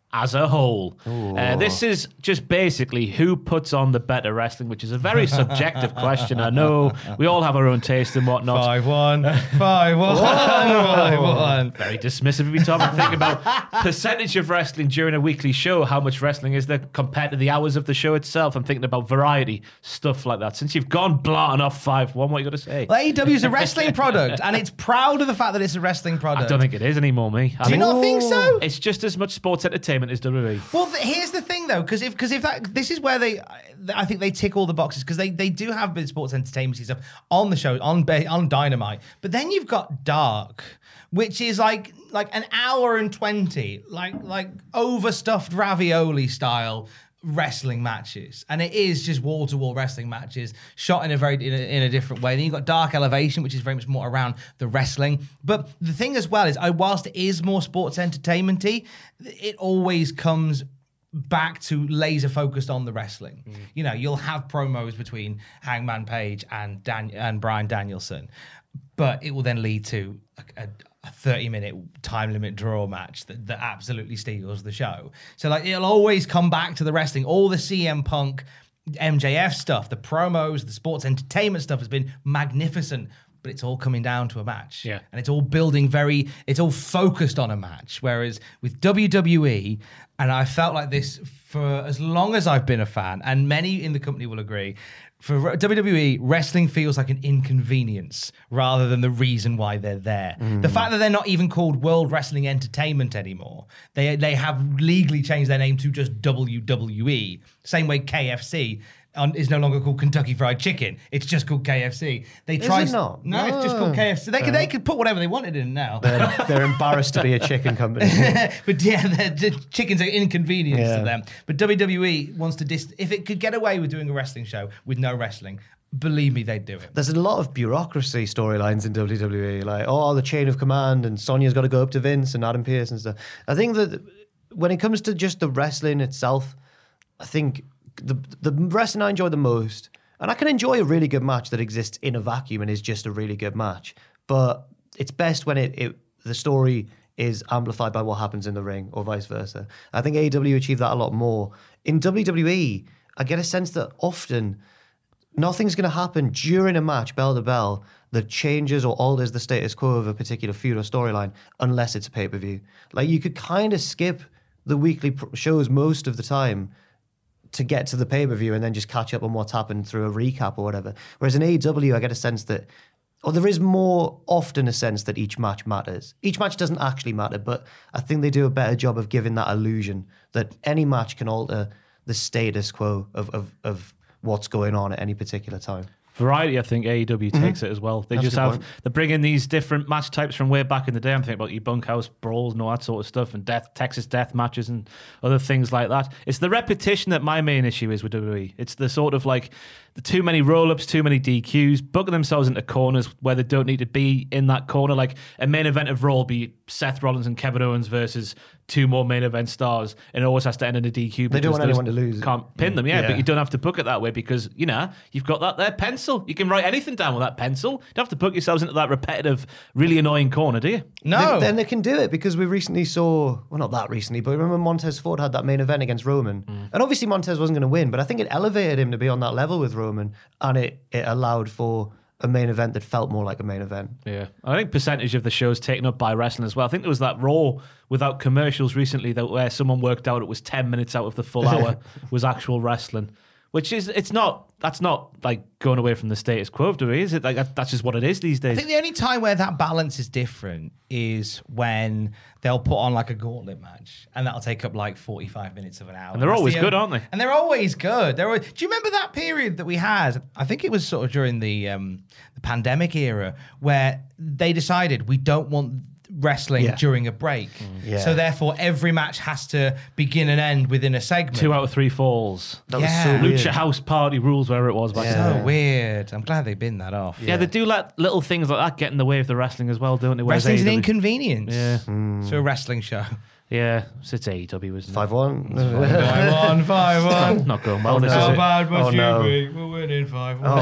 as a whole. Uh, this is just basically who puts on the better wrestling, which is a very subjective question. I know we all have our own taste and whatnot. five one, five one, five one. Very dismissive of you, Tom. And think about percentage of wrestling during a weekly show. How much wrestling is there compared to the hours of the show itself? I'm thinking about variety, stuff like that. Since you've gone blarting off five one, what are you going to say? Well, A E W is a wrestling product, and it's proud of the fact that it's a wrestling product. I don't think it is anymore, me. I Do you mean, not think so? It's just as much sports entertainment as W W E. Well, th- here's the thing, though, because if because if that this is where they, I think they tick all the boxes because they, they do have bit of sports entertainment stuff on the show on ba- on Dynamite, but then you've got Dark, which is like like an hour and twenty, like like overstuffed ravioli style wrestling matches, and it is just wall to wall wrestling matches shot in a very in a, in a different way. Then you've got Dark Elevation, which is very much more around the wrestling. But the thing as well is, I whilst it is more sports entertainment-y, it always comes back to laser focused on the wrestling. Mm. You know, you'll have promos between Hangman Page and Dan and Bryan Danielson, but it will then lead to a, a a thirty minute time limit draw match that, that absolutely steals the show. So like it'll always come back to the wrestling. All the C M Punk, M J F stuff, the promos, the sports entertainment stuff has been magnificent, but it's all coming down to a match. Yeah. And it's all building very, it's all focused on a match. Whereas with W W E, and I felt like this for as long as I've been a fan, and many in the company will agree, for W W E, wrestling feels like an inconvenience rather than the reason why they're there. Mm. The fact that they're not even called World Wrestling Entertainment anymore, they they have legally changed their name to just W W E. Same way K F C on, is no longer called Kentucky Fried Chicken. It's just called K F C. They Is tried, it not? No, No. it's just called K F C. They could, they could put whatever they wanted in now. They're, they're embarrassed to be a chicken company. But yeah, the, the chickens are inconvenience Yeah. to them. But W W E wants to dis- if it could get away with doing a wrestling show with no wrestling, believe me, they'd do it. There's a lot of bureaucracy storylines in W W E, like, oh, the chain of command, and Sonya's got to go up to Vince and Adam Pearce and stuff. I think that when it comes to just the wrestling itself, I think the the wrestling I enjoy the most, and I can enjoy a really good match that exists in a vacuum and is just a really good match, but it's best when it, it the story is amplified by what happens in the ring or vice versa. I think A E W achieved that a lot more. In W W E, I get a sense that often nothing's going to happen during a match, bell to bell, that changes or alters the status quo of a particular feud or storyline unless it's a pay-per-view. Like, you could kind of skip the weekly pr- shows most of the time to get to the pay-per-view and then just catch up on what's happened through a recap or whatever. Whereas in A E W, I get a sense that, or there is more often a sense that each match matters. Each match doesn't actually matter, but I think they do a better job of giving that illusion that any match can alter the status quo of of, of what's going on at any particular time. Variety, I think A E W Mm-hmm. takes it as well. They That's just a good have, point. they bring in these different match types from way back in the day. I'm thinking about your bunkhouse brawls and all that sort of stuff, and death, Texas death matches and other things like that. It's the repetition that my main issue is with W W E. It's the sort of like the too many roll-ups, too many D Qs, booking themselves into corners where they don't need to be in that corner. Like a main event of Raw will be Seth Rollins and Kevin Owens versus two more main event stars, and it always has to end in a D Q. They don't because want anyone to lose. Can't pin them, yeah, Yeah. but you don't have to book it that way because, you know, you've got that there pencil. You can write anything down with that pencil. You don't have to book yourselves into that repetitive, really annoying corner, do you? No. They, then they can do it because we recently saw, well, not that recently, but remember Montez Ford had that main event against Roman. Mm. And obviously Montez wasn't going to win, but I think it elevated him to be on that level with Roman, and it, it allowed for a main event that felt more like a main event. Yeah. I think percentage of the show's taken up by wrestling as well. I think there was that Raw without commercials recently that where someone worked out it was ten minutes out of the full hour was actual wrestling. Which is, it's not, that's not like going away from the status quo, do we? Is it like, that- that's just what it is these days? I think the only time where that balance is different is when they'll put on like a gauntlet match, and that'll take up like forty-five minutes of an hour. And they're That's always the good, only- aren't they? And they're always good. They're always, do you remember that period that we had? I think it was sort of during the um, the pandemic era where they decided we don't want wrestling Yeah. during a break. Yeah. So therefore every match has to begin and end within a segment. Two out of three falls. That Yeah. was so weird. Lucha House Party rules, wherever it was back Yeah. then. So weird. I'm glad they bin that off. Yeah, they do let little things like that get in the way of the wrestling as well, don't they? Whereas Wrestling's an A E W inconvenience. Yeah. So a wrestling show. Yeah, so it's A E W, isn't it? five one. Five one, five one. Not going well, Oh, this no. is How it. bad must Oh, you no. be? We're winning five one. Oh,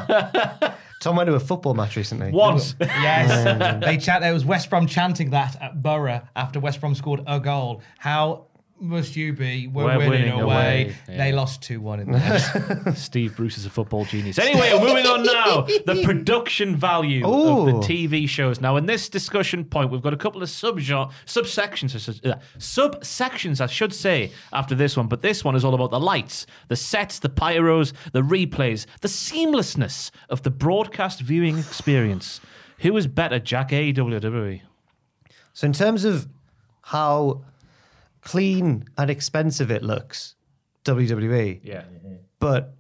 no. Tom went to a football match recently. Once. Yes, they chat. There was West Brom chanting that at Borough after West Brom scored a goal. How must you be? We're, We're winning, winning away. away. They Yeah. lost two one in the end. Steve Bruce is a football genius. Anyway, moving on now. The production value Ooh. of the T V shows. Now, in this discussion point, we've got a couple of subgenre, subsections, uh, subsections, I should say, after this one. But this one is all about the lights, the sets, the pyros, the replays, the seamlessness of the broadcast viewing experience. Who is better, Jack, A E W or W W E? So in terms of how clean and expensive it looks, W W E. Yeah. But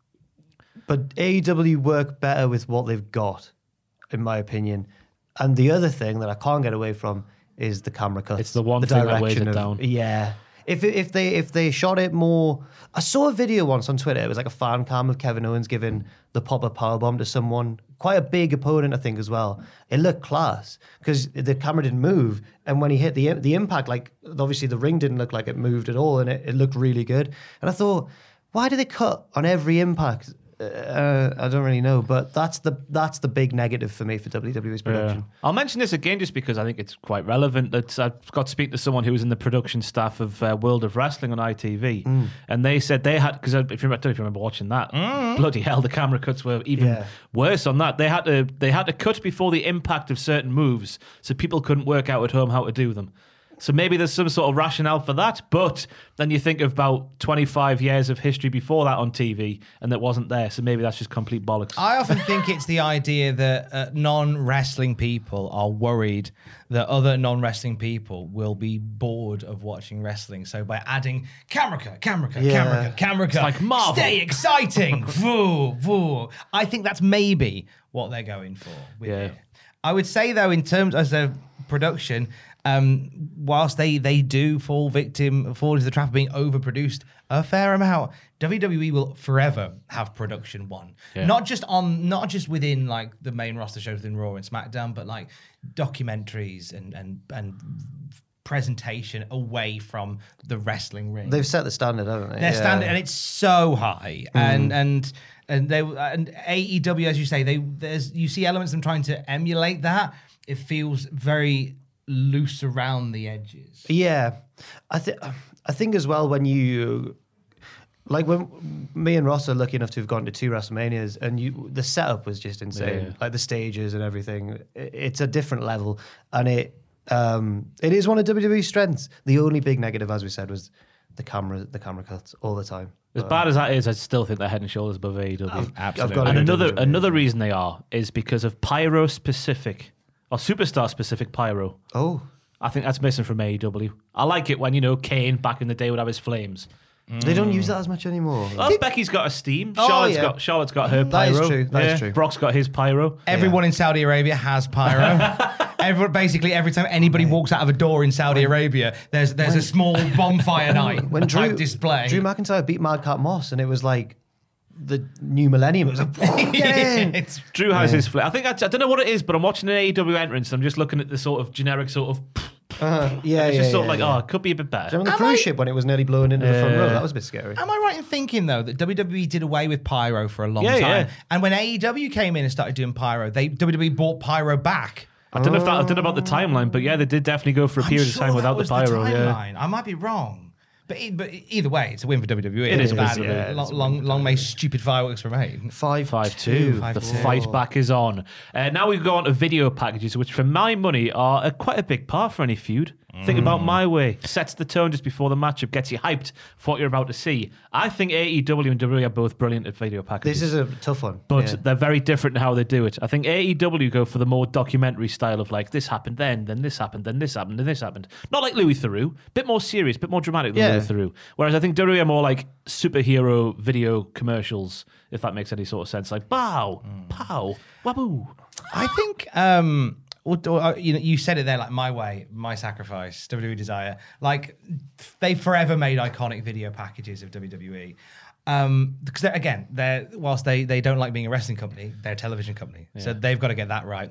but A E W work better with what they've got, in my opinion. And the other thing that I can't get away from is the camera cuts. It's the one thing that weighs it of, down. Yeah. If it- if they if they shot it more, I saw a video once on Twitter. It was like a fan cam of Kevin Owens giving the pop-up powerbomb to someone, quite a big opponent, I think, as well. It looked class because the camera didn't move, and when he hit the the impact, like obviously the ring didn't look like it moved at all, and it, it looked really good. And I thought, why do they cut on every impact? Uh, I don't really know, but that's the that's the big negative for me for W W E's production. Yeah. I'll mention this again just because I think it's quite relevant. That I've got to speak to someone who was in the production staff of uh, World of Wrestling on I T V, mm. and they said they had, because if you, I don't know if you remember watching that, mm. bloody hell, the camera cuts were even yeah. worse on that. They had to they had to cut before the impact of certain moves, so people couldn't work out at home how to do them. So maybe there's some sort of rationale for that, but then you think of about twenty-five years of history before that on T V, and that wasn't there, so maybe that's just complete bollocks. I often think it's the idea that uh, non-wrestling people are worried that other non-wrestling people will be bored of watching wrestling. So by adding camera cut, camera cut, Yeah. camera cut, camera cut, like Marvel. stay exciting, voo, voo. I think that's maybe what they're going for with Yeah. it. I would say, though, in terms as a production, um, whilst they they do fall victim, fall into the trap of being overproduced a fair amount, W W E will forever have production one. Yeah. Not just on, not just within like the main roster shows within Raw and SmackDown, but like documentaries and and and presentation away from the wrestling ring. They've set the standard, haven't they? Their Yeah. standard, and it's so high, mm. and and and they and A E W, as you say, they there's you see elements of them trying to emulate that. It feels very loose around the edges. Yeah, I think I think as well when you like when me and Ross are lucky enough to have gone to two WrestleManias, and you the setup was just insane, Yeah. like the stages and everything. It's a different level, and it um, it is one of W W E's strengths. The only big negative, as we said, was the camera the camera cuts all the time. As But, bad as that is, I still think they're head and shoulders above A E W. I've- Absolutely. I've got to And go another W W E. another reason they are is because of pyro specific or superstar specific pyro. Oh, I think that's missing from A E W. I like it when, you know, Kane back in the day would have his flames. they don't use that as much anymore. Oh, Becky's got a steam. Oh, Charlotte's yeah. got Charlotte's got her That is pyro. true, that is true. Brock's got his pyro. Everyone in Saudi Arabia has pyro. Everyone, basically, every time anybody walks out of a door in Saudi Arabia, there's there's a small bonfire night When type Drew, display. Drew McIntyre beat Madcap Moss, and it was like the new millennium. It was like, yeah. It's Drew has his flame. I think that's, I don't know what it is, but I'm watching an A E W entrance. I'm just looking at the sort of generic sort of. Uh, yeah, It's yeah, just sort yeah, of like, yeah. oh, it could be a bit better. Do you remember the Am cruise I- ship when it was nearly blowing into the front row? Yeah. That was a bit scary. Am I right in thinking, though, that W W E did away with pyro for a long Yeah, time? yeah. And when A E W came in and started doing pyro, they W W E bought pyro back. I don't know if that, I don't know about the timeline, but yeah, they did definitely go for a I'm period sure of time without that was the pyro. the yeah. timeline. I might be wrong. But, e- but either way, it's a win for W W E. It It is is a win bad. for Yeah, W W E. long, long, long may stupid fireworks remain. Five, Five two. Five The two. fight back is on. Uh, now we go on to video packages, which for my money are a, quite a big part for any feud. Think about My Way. Sets the tone just before the matchup, gets you hyped for what you're about to see. I think A E W and W W E are both brilliant at video packages. This is a tough one. But yeah. they're very different in how they do it. I think A E W go for the more documentary style of like, this happened then, then this happened, then this happened, then this happened. Not like Louis Theroux. Bit more serious, bit more dramatic than Yeah. Louis Theroux. Whereas I think W W E are more like superhero video commercials, if that makes any sort of sense. Like, bow, pow, waboo. I think um, or, or, you know, you said it there, like My Way, My Sacrifice, W W E Desire. Like they forever made iconic video packages of W W E. Um, because they're, again, they're whilst they they don't like being a wrestling company, they're a television company, so they've got to get that right.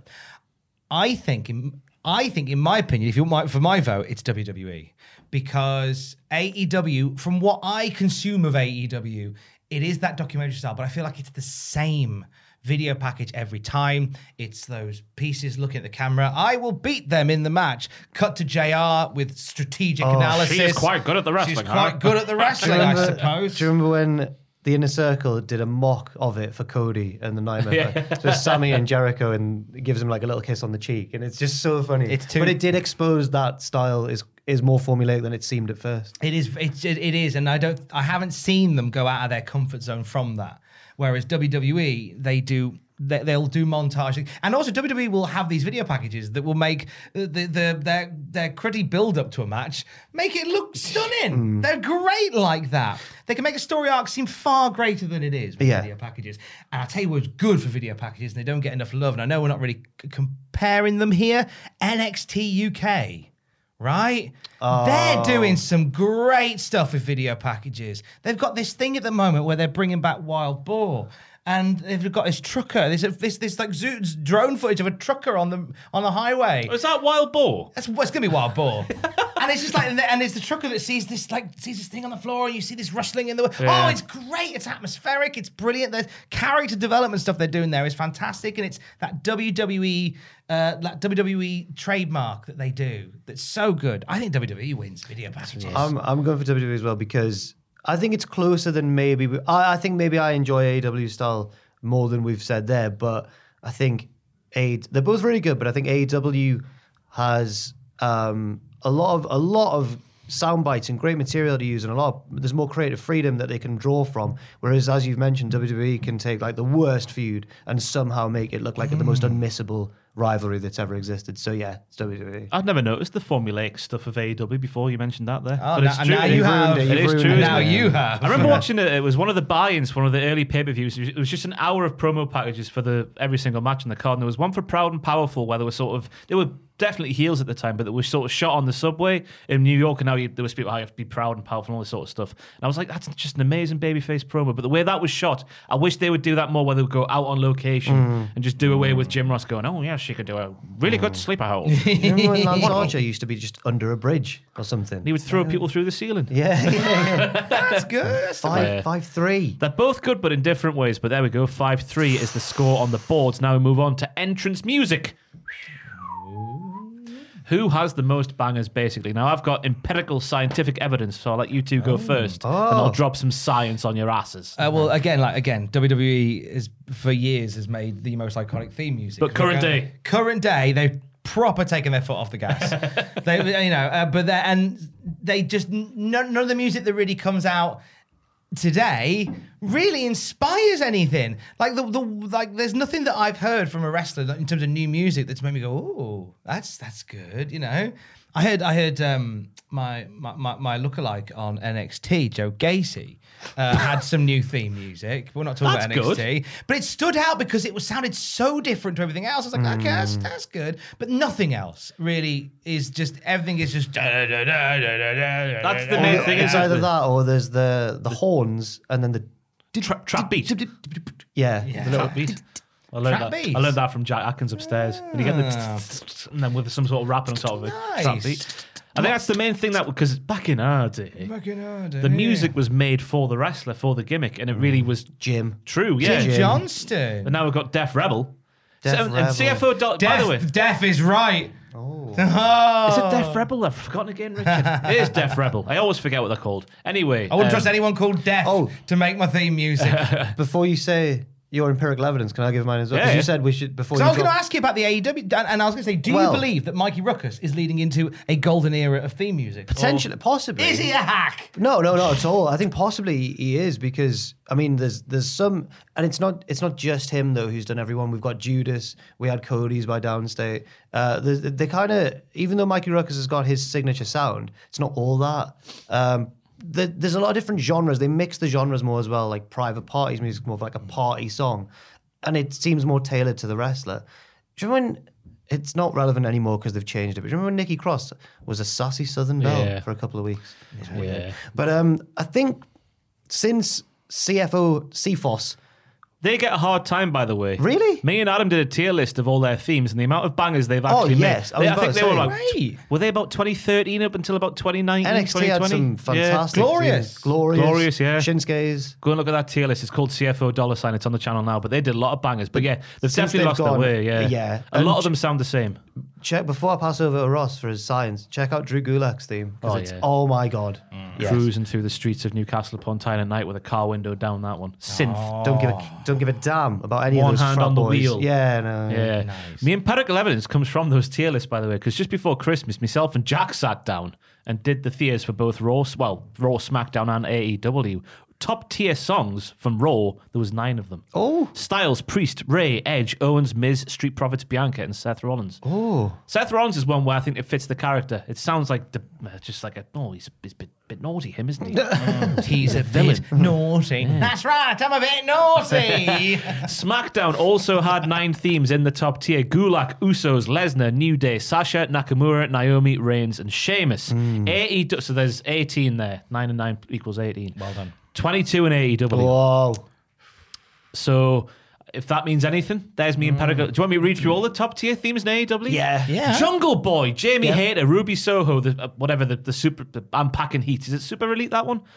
I think, in, I think, in my opinion, if you want my, for my vote, it's W W E because A E W, from what I consume of A E W, it is that documentary style, but I feel like it's the same video package every time. It's those pieces looking at the camera. I will beat them in the match. Cut to J R with strategic Oh, analysis. she is quite good at the wrestling, She's huh? quite good at the wrestling, I suppose. Do you remember when the Inner Circle did a mock of it for Cody and the Nightmare? Yeah. So it's Sammy and Jericho, and gives him like a little kiss on the cheek, and it's just so funny. It's too- but it did expose that style is is more formulaic than it seemed at first. It is. It, it is, and I don't. I haven't seen them go out of their comfort zone from that. Whereas W W E, they do. They, they'll do montage, and also W W E will have these video packages that will make the, the their their cruddy build up to a match make it look stunning. Mm. They're great like that. They can make a story arc seem far greater than it is with Yeah. video packages. And I tell you what's good for video packages, and they don't get enough love. And I know we're not really c- comparing them here. N X T U K. Right? Oh. They're doing some great stuff with video packages. They've got this thing at the moment where they're bringing back Wild Boar. And they've got this trucker, this this this like zoo, drone footage of a trucker on the on the highway. Is that Wild Boar? That's what's gonna be Wild Boar. And it's just like, and it's the trucker that sees this like sees this thing on the floor, and you see this rustling in the. Yeah. Oh, it's great! It's atmospheric. It's brilliant. The character development stuff they're doing there is fantastic, and it's that W W E, uh, that W W E trademark that they do that's so good. I think W W E wins video packages. I'm I'm going for W W E as well because I think it's closer than maybe. We, I, I think maybe I enjoy A E W style more than we've said there, but I think A they're both really good. But I think A E W has um, a lot of a lot of sound bites and great material to use, and a lot of, there's more creative freedom that they can draw from. Whereas, as you've mentioned, W W E can take like the worst feud and somehow make it look like the most unmissable rivalry that's ever existed. So yeah, it's W W E. I'd never noticed the formulaic stuff of A E W before you mentioned that there. Oh, but now, it's true. now you You've have. ruined it. It You've is ruined true. it. Now isn't it? you have. I remember watching it. It was one of the buy-ins, one of the early pay-per-views. It was just an hour of promo packages for the every single match in the card. And there was one for Proud and Powerful where they were sort of they were definitely heels at the time, but they were sort of shot on the subway in New York. And now you, there was people, oh, you have to be proud and powerful and all this sort of stuff. And I was like, that's just an amazing babyface promo. But the way that was shot, I wish they would do that more, where they would go out on location Mm. and just do away with Jim Ross going, oh yeah, she could do a really good sleeper hold. Remember when Lance Archer used to be just under a bridge or something? He would throw people through the ceiling. Yeah, yeah, yeah. That's good. That's the five, Yeah. five, three. They're both good, but in different ways. But there we go. five three is the score on the boards. Now we move on to entrance music. Who has the most bangers, basically? Now, I've got empirical scientific evidence, so I'll let you two go first, and I'll drop some science on your asses. Uh, well, again, like again, W W E is for years has made the most iconic theme music. But current Like, uh, day. current day, they've proper taken their foot off the gas. they, you know, uh, but they and they just none, none of the music that really comes out today really inspires anything. Like the, the like, there's nothing that I've heard from a wrestler in terms of new music that's made me go, "Oh, that's that's good." You know, I heard I heard um, my, my my my lookalike on N X T, Joe Gacy, uh, had some new theme music. We're not talking That's about N X T, good. but it stood out because it was sounded so different to everything else. I was like, okay, that's, that's good, but nothing else really is just everything is just. That's That's the main thing. It's Isn't either it? that or there's the the horns and then the Tra- trap beat. yeah, Yeah. the little- Trap beat. I learned Trap that. beat. I learned that from Jack Atkins upstairs. And you get the and then with some sort of rapping on top of it. Nice. Trap beat. I think that's the main thing, that because back in our day, Back in our day, the music was made for the wrestler, for the gimmick, and it really was Jim. true. Yeah. Jim Johnston. And now we've got Def Rebel. Def So- and Rebel. C F O. Dot, by the way, Def, Def is right. Oh. Oh. is it Def Rebel? I've forgotten again, Richard. It is Def Rebel. I always forget what they're called. Anyway, I wouldn't um, trust anyone called Def Oh. to make my theme music. Before you say your empirical evidence, can I give mine as well? Yeah, 'Cause yeah. you said we should before. So you I was going to drop- ask you about the A E W, and and I was going to say, do Well- you believe that Mikey Ruckus is leading into a golden era of theme music? potentially, Or possibly. is he a hack? No, no, not at all. I think possibly he is because I mean, there's there's some, and it's not it's not just him though who's done everyone. We've got Judas, we had Cody's by Downstate. Uh, they they kind of, even though Mikey Ruckus has got his signature sound, it's not all that. Um, the, there's a lot of different genres. They mix the genres more as well. Like Private Party's music is more of like a party song, and it seems more tailored to the wrestler. Do you remember when? It's not relevant anymore because they've changed it. But do you remember when Nikki Cross was a sassy Southern belle Yeah. for a couple of weeks? It was weird. Yeah. But um, I think since C F O C F O S They get a hard time, by the way. Really? Me and Adam did a tier list of all their themes and the amount of bangers they've actually oh, yes. made. I, they, I think they were about, right. were they about twenty thirteen up until about twenty nineteen, N X T twenty twenty? had some fantastic. Yeah. Glorious. Glorious. Glorious, yeah. Shinsuke's. Go and look at that tier list. It's called C F O dollar sign. It's on the channel now. But they did a lot of bangers. But yeah, they've Since definitely they've lost gone, their way. Yeah. yeah. A And lot of them sound the same. Check before I pass over to Ross for his signs. Check out Drew Gulak's theme because Oh, it's yeah. oh my god. Yes. Cruising through the streets of Newcastle upon Tyne at night with a car window down that one. Synth. Don't give a don't give a damn about any One of those hand frat on the boys. wheel. Yeah, no. Yeah. Nice. The empirical evidence comes from those tier lists, by the way, because just before Christmas, myself and Jack sat down and did the tiers for both Raw, well, Raw, SmackDown, and A E W. Top tier songs from Raw, there was nine of them. Oh. Styles, Priest, Ray, Edge, Owens, Miz, Street Profits, Bianca, and Seth Rollins. Oh. Seth Rollins is one where I think it fits the character. It sounds like the, uh, just like a, oh, he's a, he's a bit, bit naughty, him, isn't he? Mm, He's a bit naughty. That's right, I'm a bit naughty. SmackDown also had nine themes in the top tier. Gulak, Usos, Lesnar, New Day, Sasha, Nakamura, Naomi, Reigns, and Sheamus. Mm. A E W, so there's eighteen there. nine and nine equals eighteen. Well done. twenty-two in A E W. Whoa. So if that means anything, there's me empirical. Do you want me to read through all the top tier themes in A E W? Yeah. Yeah. Jungle Boy, Jamie Yeah. Hayter, Ruby Soho, the uh, whatever the, the super. The, I'm packing heat. Is it Super Elite that one?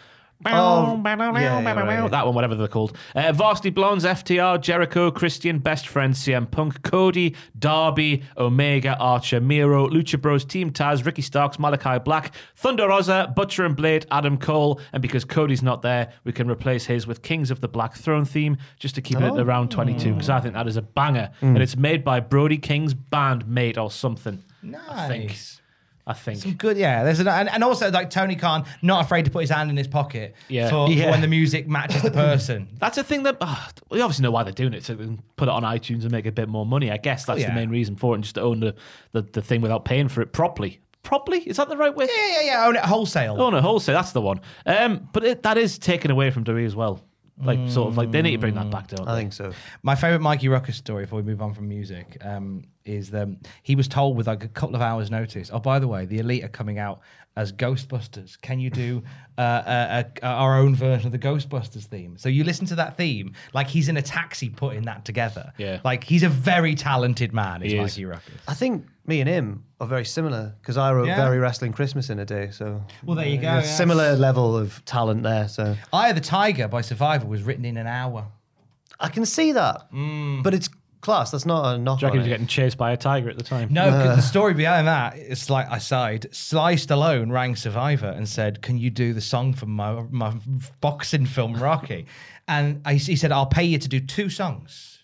Oh, yeah, yeah, right. That one, whatever they're called. Uh, Varsity Blondes, F T R, Jericho, Christian, Best Friend, C M Punk, Cody, Darby, Omega, Archer, Miro, Lucha Bros, Team Taz, Ricky Starks, Malachi Black, Thunder Rosa, Butcher and Blade, Adam Cole, and because Cody's not there, we can replace his with Kings of the Black Throne theme just to keep Oh. it around twenty-two because I think that is a banger Mm. and it's made by Brody King's bandmate or something. Nice. I think. I think. Some good, yeah. There's an, and, and also like Tony Khan, not afraid to put his hand in his pocket Yeah. for, for Yeah. when the music matches the person. That's a thing that oh, we obviously know why they're doing it, so they can put it on iTunes and make a bit more money. I guess that's Oh, yeah. the main reason for it, and just to own the, the, the thing without paying for it properly. Properly? Is that the right way? Yeah, yeah, yeah. Own it wholesale. Oh no, wholesale. That's the one. Um, but it, that is taken away from W W E as well. Like sort of like they need to bring that back, don't I they? think so. My favorite Mikey Ruckus story before we move on from music um, is that he was told with like a couple of hours' notice. Oh, by the way, the Elite are coming out as Ghostbusters. Can you do uh, a, a, our own version of the Ghostbusters theme? So you listen to that theme like he's in a taxi putting that together. Yeah. Like he's a very talented man. Is He is. Mikey Ruckus. I think me and him are very similar because I wrote Yeah. Very Wrestling Christmas in a day. So Well, there you go, a yes. Similar level of talent there. So Eye of the Tiger by Survivor was written in an hour. I can see that, but it's class. That's not a knock. Do you reckon on he was it. getting chased by a tiger at the time? No, because the story behind that is like aside. Sly Stallone rang Survivor and said, "Can you do the song from my my boxing film Rocky?" And I, he said, "I'll pay you to do two songs,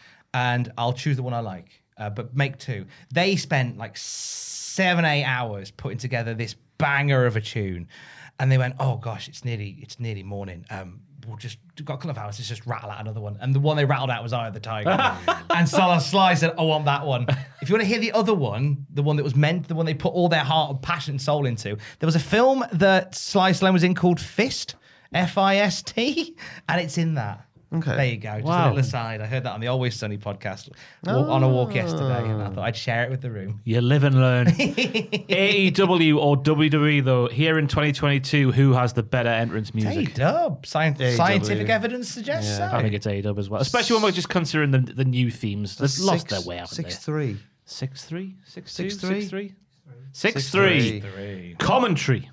and I'll choose the one I like, uh, but make two." They spent like seven, eight hours putting together this banger of a tune, and they went, "Oh gosh, it's nearly it's nearly morning. Um, we'll just we've got a couple of hours. Let's just rattle out another one." And the one they rattled out was "Eye of the Tiger." And Salah Sly said, "I want that one." If you want to hear the other one, the one that was meant, the one they put all their heart and passion and soul into, there was a film that Sly Stallone was in called Fist, F I S T, and it's in that. Okay. There you go. Just Wow. a little aside. I heard that on the Always Sunny podcast wa- on a walk yesterday, and I thought I'd share it with the room. You live and learn. A E W or W W E, though, here in twenty twenty-two, who has the better entrance Hey, music? dub. Scien- A E W. scientific evidence suggests so. I think it's A E W as well. Especially when we're just considering the, the new themes. They've lost their way out Six there. three. Six three? Six Six two? three? Six three? Six Six three. three. Commentary.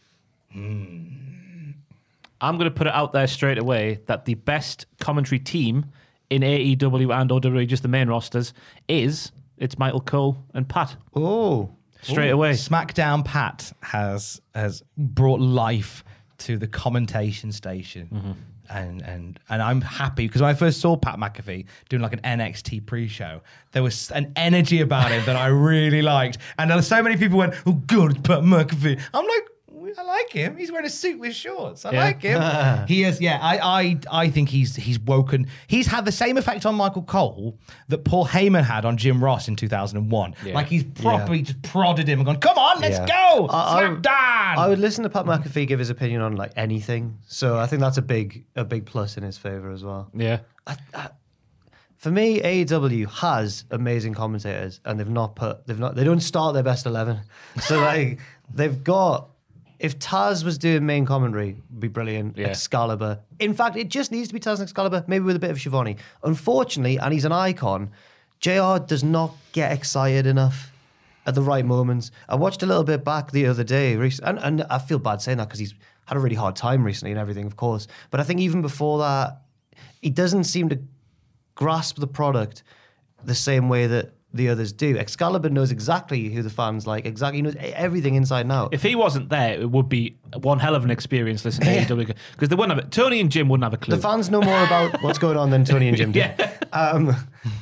I'm going to put it out there straight away that the best commentary team in A E W and or W W E, just the main rosters, is it's Michael Cole and Pat. Oh. Straight away. SmackDown Pat has has brought life to the commentation station. Mm-hmm. And and and I'm happy because when I first saw Pat McAfee doing like an N X T pre-show, there was an energy about him that I really liked. And there so many people went, "Oh God, it's Pat McAfee." I'm like, I like him. He's wearing a suit with shorts. I Yeah. like him. He is, yeah. I, I, I think he's he's woken. He's had the same effect on Michael Cole that Paul Heyman had on Jim Ross in two thousand one. Yeah. Like he's properly just prodded him and gone, "Come on, let's Yeah. go, I- I- SmackDown." I would listen to Pat McAfee give his opinion on like anything. So I think that's a big a big plus in his favor as well. Yeah. For me, A E W has amazing commentators, and they've not put they've not they don't start their best eleven. So like they've got if Taz was doing main commentary, it'd be brilliant. Yeah. Excalibur. In fact, it just needs to be Taz and Excalibur, maybe with a bit of Shivani. Unfortunately, and he's an icon, J R does not get excited enough at the right moments. I watched a little bit back the other day, and, and I feel bad saying that because he's had a really hard time recently and everything, of course. But I think even before that, he doesn't seem to grasp the product the same way that the others do. Excalibur knows exactly who the fans like, exactly, he knows everything inside and out. If he wasn't there, it would be one hell of an experience listening to A E W, because they wouldn't have it. Tony and Jim wouldn't have a clue. The fans know more about what's going on than Tony and Jim do. Yeah. Um,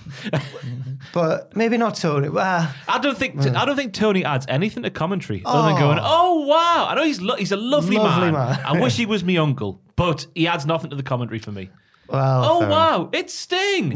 but maybe not Tony. Well, I don't think I don't think Tony adds anything to commentary other than going, "Oh wow!" I know he's lo- he's a lovely, Lovely man. man. I wish he was me uncle, but he adds nothing to the commentary for me. well Oh fair wow, it's Sting.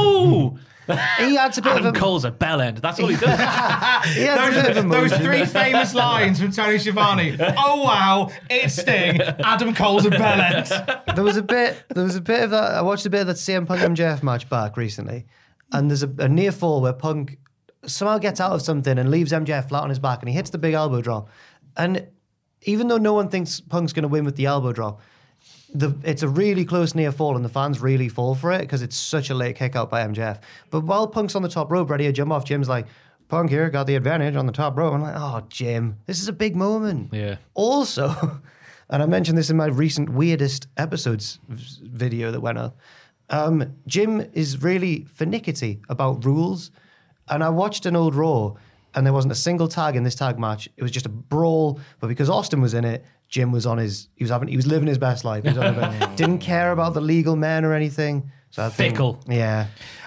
Oh. He adds a bit Adam of a... Cole's a bell end. That's all he does. He adds a bit of Those emotion. three famous lines from Tony Schiavone. Oh wow, it's Sting. Adam Cole's a bell end. There was a bit. There was a bit of that. I watched a bit of that C M Punk M J F match back recently, and there's a, a near fall where Punk somehow gets out of something and leaves M J F flat on his back, and he hits the big elbow drop. And even though no one thinks Punk's going to win with the elbow drop, the it's a really close near fall, and the fans really fall for it because it's such a late kick out by M J F. But while Punk's on the top rope, ready to jump off, Jim's like, Punk here got the advantage on the top rope. I'm like, oh, Jim, this is a big moment. Yeah. Also, and I mentioned this in my recent weirdest episodes v- video that went up, um, Jim is really finicky about rules. And I watched an old Raw, and there wasn't a single tag in this tag match. It was just a brawl. But because Austin was in it, Jim was on his, he was having, he was living his best life. He was on his, didn't care about the legal men or anything. So I think, Fickle. Yeah.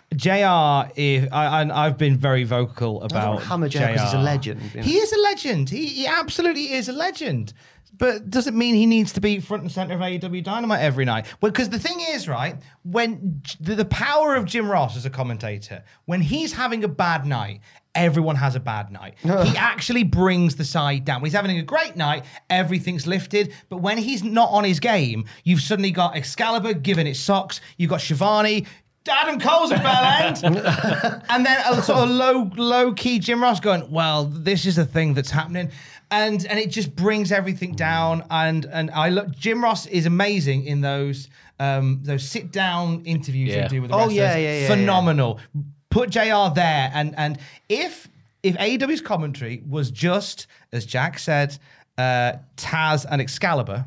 J R, if, I, I, I've been very vocal about I don't hammer J R because he's a legend. You know? He is a legend. He, he absolutely is a legend. But doesn't mean he needs to be front and center of A E W Dynamite every night. Well, because the thing is, right, when the, the power of Jim Ross as a commentator, when he's having a bad night, everyone has a bad night. He actually brings the side down. When he's having a great night, everything's lifted. But when he's not on his game, you've suddenly got Excalibur giving it socks. You've got Shivani. Adam Cole's a bell end. And then a sort of low, low key Jim Ross going, well, this is the thing that's happening. And and it just brings everything down. And and I look, Jim Ross is amazing in those um, those sit down interviews Yeah. they do with the Oh, wrestlers. yeah, yeah, yeah, Phenomenal. Put J R there, and and if if A E W's commentary was just, as Jack said, uh, Taz and Excalibur,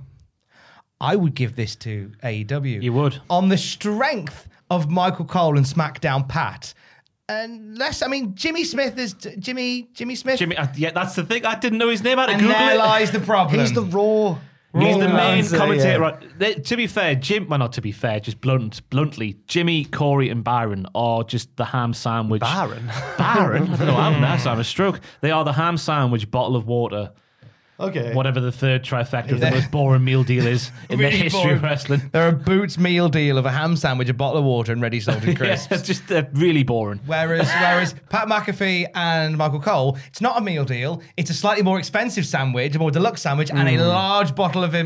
I would give this to A E W. You would. On the strength of Michael Cole and SmackDown Pat. Unless, I mean, Jimmy Smith is Jimmy Jimmy Smith. Jimmy, uh, yeah, that's the thing. I didn't know his name. I had to and Google there it. lies the problem. He's the Raw. He's the Raw main announcer, commentator. yeah. Right. They- to be fair, Jim, well, not to be fair, just blunt, bluntly, Jimmy, Corey, and Byron are just the ham sandwich. Byron? Byron? I don't know how that's having a stroke. They are the ham sandwich, bottle of water, Okay. whatever the third trifecta of the Yeah. most boring meal deal is in Really the history boring. of wrestling. They're a Boots meal deal of a ham sandwich, a bottle of water, and ready salted Yeah, crisps. it's just uh, really boring. Whereas, whereas Pat McAfee and Michael Cole, it's not a meal deal. It's a slightly more expensive sandwich, a more deluxe sandwich, and a large bottle of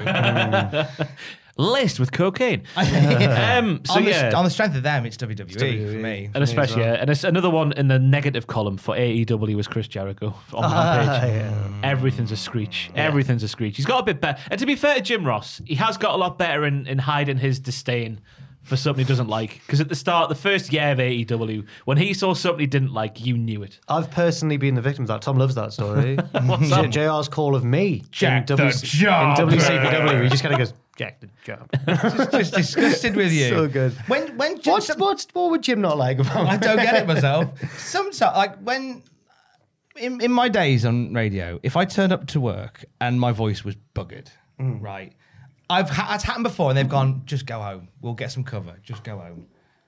Vimto. Laced with cocaine. um, so on, the, yeah. on the strength of them, it's W W E, W W E. for me. And especially, yeah, and it's another one in the negative column for A E W was Chris Jericho on that page. Everything's a screech. Everything's a screech. He's got a bit better. And to be fair to Jim Ross, he has got a lot better in, in hiding his disdain for something he doesn't like. Because at the start, the first year of A E W, when he saw something he didn't like, you knew it. I've personally been the victim of that. Tom loves that story. What's J- that? J R's call of me Jack in, the W C- Job. in W C P W. He just kind of goes, Jack the job. just, just disgusted with you. So good. When when Jim, What's, what's, what would Jim not like about I don't get it myself. Sometimes, like when in, in my days on radio, if I turned up to work and my voice was buggered, right? I've ha- it's happened before, and they've gone, just go home. We'll get some cover. Just go home.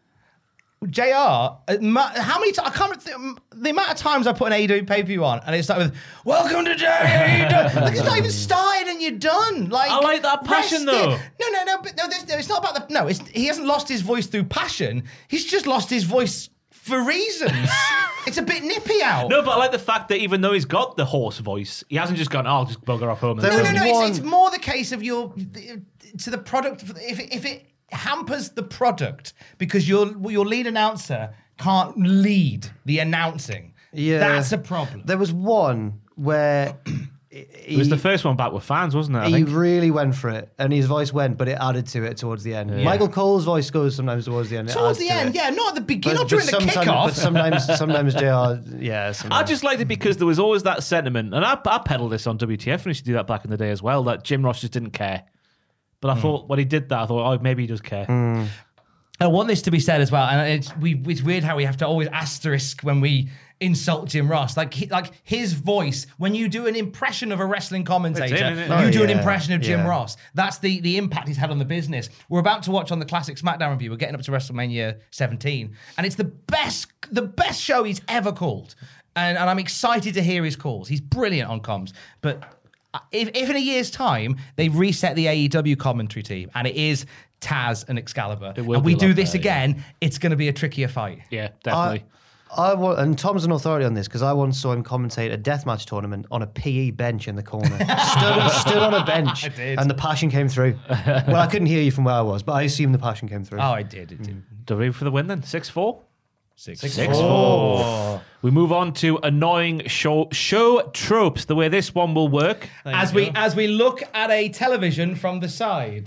J R, uh, ma- how many times? I can't remember the, the amount of times I put an A E W pay-per-view on, and it started with "Welcome to J A E W." Like, it's not even started, and you're done. Like I like that passion, rest it. though. No, no, no. But no, there's, no, it's not about the. No, it's, he hasn't lost his voice through passion. He's just lost his voice for reasons. It's a bit nippy out. No, but I like the fact that even though he's got the hoarse voice, he hasn't just gone, oh, I'll just bugger off home. And No, no, was no. one- It's, it's more the case of your to the product. If it, if it hampers the product because your your lead announcer can't lead the announcing, Yeah. that's a problem. There was one where It was the first one back with fans, wasn't it? I he think? really went for it, and his voice went, but it added to it towards the end. Yeah. Michael Cole's voice goes sometimes towards the end. it Towards adds the to end, it. yeah, not at the beginning, But- not during but the sometimes- kickoff. But sometimes, sometimes J R, yeah. I Sometimes. just liked it because there was always that sentiment, and I, I peddled this on W T F, and we used to do that back in the day as well, that Jim Ross just didn't care. But I Mm. thought when he did that, I thought, oh, maybe he does care. Mm. I want this to be said as well, and it's we. It's weird how we have to always asterisk when we insult Jim Ross. Like, he, like his voice when you do an impression of a wrestling commentator, It's in, isn't it? you Oh, do an yeah, impression of Jim yeah. Ross. That's the the impact he's had on the business. We're about to watch on the Classic SmackDown review. We're getting up to WrestleMania seventeen, and it's the best the best show he's ever called, and and I'm excited to hear his calls. He's brilliant on comms, but. If, if in a year's time they reset the A E W commentary team and it is Taz and Excalibur, will and be we a do lot this better, again, it's going to be a trickier fight. Yeah, definitely. I, I want, and Tom's an authority on this because I once saw him commentate a deathmatch tournament on a P E bench in the corner. stood, stood on a bench, I did. and the passion came through. Well, I couldn't hear you from where I was, but I assume the passion came through. Oh, I did. It did. W for the win then, six four. Six, Six four. We move on to annoying show show tropes. The way this one will work. There As you we go. as we look at a television from the side.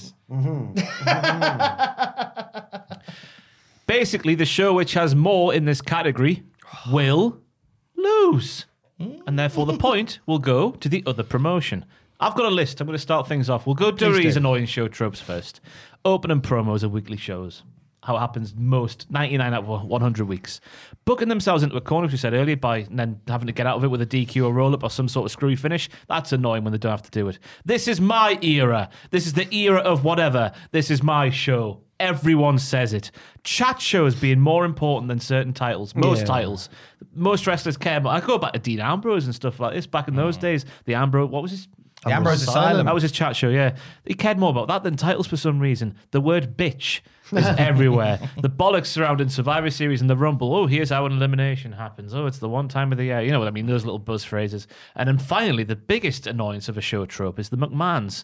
Basically, the show which has more in this category will lose. And therefore, the point will go to the other promotion. I've got a list. I'm going to start things off. We'll go Please Durree's do. annoying show tropes first. Opening promos of weekly shows. How it happens most ninety-nine out of one hundred weeks. Booking themselves into a corner, as we said earlier, by and then having to get out of it with a D Q or roll-up or some sort of screwy finish. That's annoying when they don't have to do it. This is my era. This is the era of whatever. This is my show. Everyone says it. Chat shows being more important than certain titles. Most Yeah. titles. Most wrestlers care more. I go back to Dean Ambrose and stuff like this back in those days. The Ambrose, what was his? The Ambrose Asylum. That was his chat show, yeah. He cared more about that than titles for some reason. The word bitch is everywhere. The bollocks surrounding Survivor Series and the Rumble. Oh, here's how an elimination happens. Oh, it's the one time of the year. You know what I mean? Those little buzz phrases. And then finally, the biggest annoyance of a show trope is the McMahons.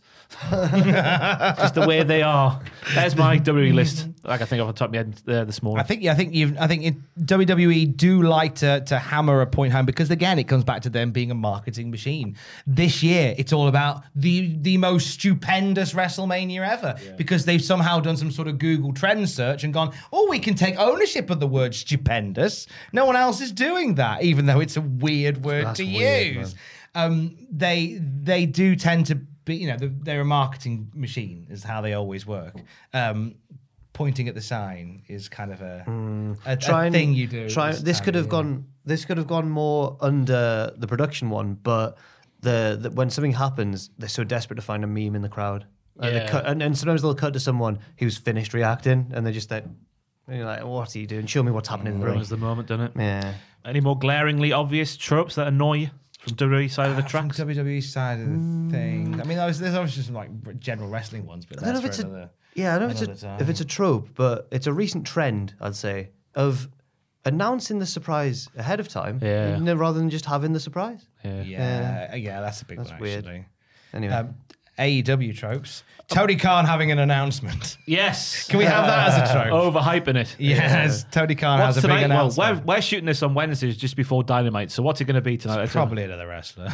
Just the way they are. There's my W W E list. Like I think off the top of my head uh, this morning. I think yeah, I think you I think it, W W E do like to to hammer a point home because again it comes back to them being a marketing machine. This year it's all about the the most stupendous WrestleMania ever because they've somehow done some sort of Google trend search and gone, oh, we can take ownership of the word stupendous. No one else is doing that, even though it's a weird word That's to weird, use. Um, they they do tend to be, you know, they're a marketing machine is how they always work. Um, pointing at the sign is kind of a, a, Try a and- thing you do. Try, this this time could of have year. gone. This could have gone more under the production one, but the, the when something happens, they're so desperate to find a meme in the crowd. And, they Yeah. cut, and, and sometimes they'll cut to someone who's finished reacting, and they're just like, and you're like, "What are you doing? Show me what's happening in the ring." Ruins the moment, doesn't it? Yeah. Any more glaringly obvious tropes that annoy you from W W E side of the Uh, From tracks? W W E side of the thing. I mean, there was, there's obviously some like general wrestling ones, but I don't know that's if for it's another. a yeah, I don't know if another it's a, time. if it's a trope, but it's a recent trend, I'd say, of announcing the surprise ahead of time, Yeah. you know, rather than just having the surprise. Yeah. Yeah, yeah, that's a big That's one weird. actually. Anyway, Um, A E W tropes. Tony Khan having an announcement. Yes. Can we have that as a trope? Overhyping it. Yes, Tony Khan What's has a big tonight? Well, announcement. we're, we're shooting this on Wednesdays just before Dynamite. So what's it going to be tonight? I don't know. Probably another wrestler.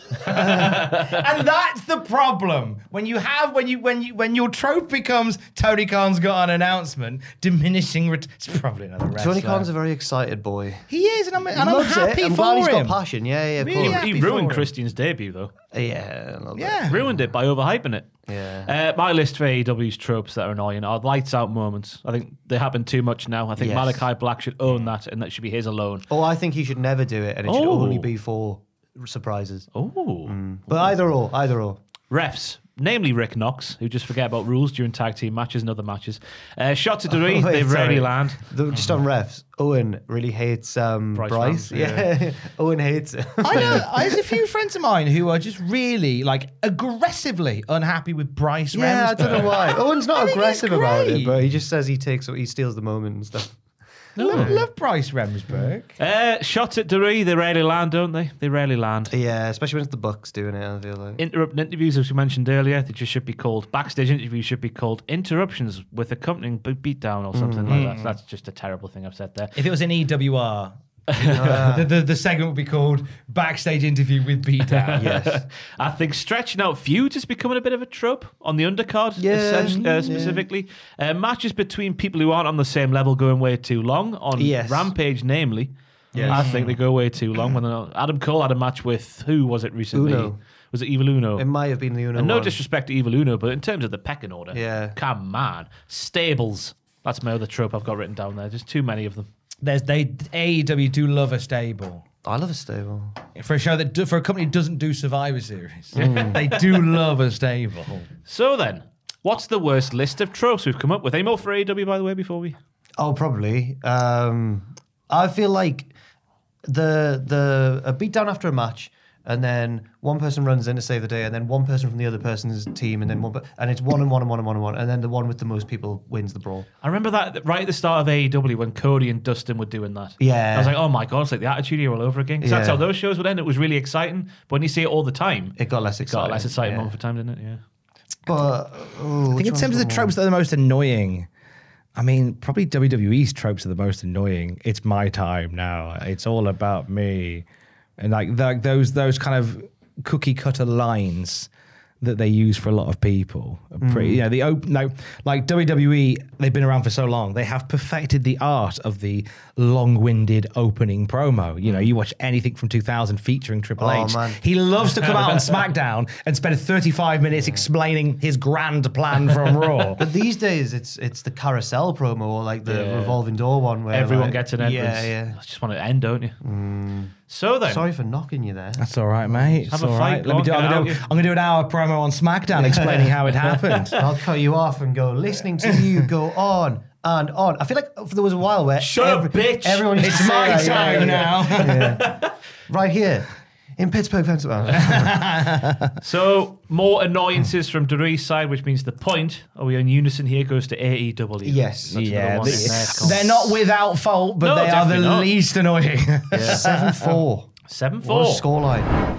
And that's the problem when you have when you when you when your trope becomes Tony Khan's got an announcement, diminishing. Ret- it's probably another wrestler. Tony Khan's a very excited boy. He is, and I'm, and He I'm loves happy it. I'm for glad he's him. got passion. Yeah, yeah, of Really course. happy He for ruined him. Christian's debut, though. Yeah, a little bit. Yeah. Ruined it by overhyping it. Yeah. Uh, my list for A E W's tropes that are annoying are lights out moments. I think they happen too much now. I think Yes. Malachi Black should own that, and that should be his alone. Oh, I think he should never do it, and it should Oh. only be for surprises. Oh. But either or, either or. Refs, namely Rick Knox, who just forget about rules during tag team matches and other matches. Uh, shots at Durree, Oh, wait, they sorry. rarely land. The, just on refs, Owen really hates um, Bryce Bryce. Rams, yeah, Owen hates it. I know. There's a few friends of mine who are just really, like, aggressively unhappy with Bryce Yeah, I Remsburg. don't know why. Owen's I not think he's aggressive about it, great. but he just says he takes, he steals the moment and stuff. Love, love Bryce Remsburg. Uh, shots at Durree, they rarely land, don't they? They rarely land. Yeah, especially when it's the Bucks doing it. I feel like. Interrupting interviews, as we mentioned earlier, they just should be called backstage interviews. Should be called interruptions with accompanying b- beatdown or something like that. That's just a terrible thing I've said there. If it was an E W R, Uh, the, the, the segment will be called Backstage Interview with Beatdown. Yes. I think stretching out feuds is becoming a bit of a trope on the undercard, Yeah, essentially, uh, yeah. specifically. Uh, matches between people who aren't on the same level going way too long. On Yes. Rampage, namely. Yes. I think they go way too long. When they're not. Adam Cole had a match with, who was it recently? Uno. Was it Evil Uno? It might have been the Uno And no one. disrespect to Evil Uno, but in terms of the pecking order, Yeah. come on. Stables. That's my other trope I've got written down there. There's too many of them. There's they A E W do love a stable. I love a stable. For a show that do, for a company that doesn't do Survivor Series, they do love a stable. So then, what's the worst list of tropes we've come up with? Any more for A E W, by the way, before we... Oh, probably. Um, I feel like the the a beatdown after a match, and then one person runs in to save the day, and then one person from the other person's team, and then one, and it's one and one and one and one and one, and then the one with the most people wins the brawl. I remember that right at the start of A E W when Cody and Dustin were doing that. Yeah. I was like, oh my God, it's like the Attitude Era all over again. 'Cause that's Yeah. how those shows would end. It was really exciting. But when you see it all the time, It got less it exciting. got less exciting yeah. moment for time, didn't it? Yeah. But oh, I think in terms of the tropes that are the most annoying, I mean, probably W W E's tropes are the most annoying. It's my time now. It's all about me, and like the, those those kind of cookie cutter lines that they use for a lot of people. Are pretty, Mm. you know, the op- no, like W W E, they've been around for so long. They have perfected the art of the long-winded opening promo. You know, you watch anything from two thousand featuring Triple Oh, H. man. He loves to come out on SmackDown and spend thirty-five minutes explaining his grand plan from Raw. But these days, it's it's the carousel promo or like the Yeah. revolving door one where Everyone like, gets an entrance. Yeah, yeah. I just want to end, don't you? Mm. So then, Sorry for knocking you there. That's all right, mate. Have It's a all fight, right. go Let me on, do, get I'm, it gonna out do, you. I'm gonna do an hour promo on SmackDown explaining how it happened. I'll cut you off and go, listening to you go on and on. I feel like there was a while where Shut up, bitch. everyone used It's to say my that, yeah, time yeah. now. Yeah. Right here in Pittsburgh, Pennsylvania. so more annoyances from Doree's side, which means the point, are we in unison here, goes to A E W. Yes. That's Yeah, another one they, in there, Colin. they're not without fault, but No, they are the definitely not. least annoying. seven four. seven What four. a scoreline.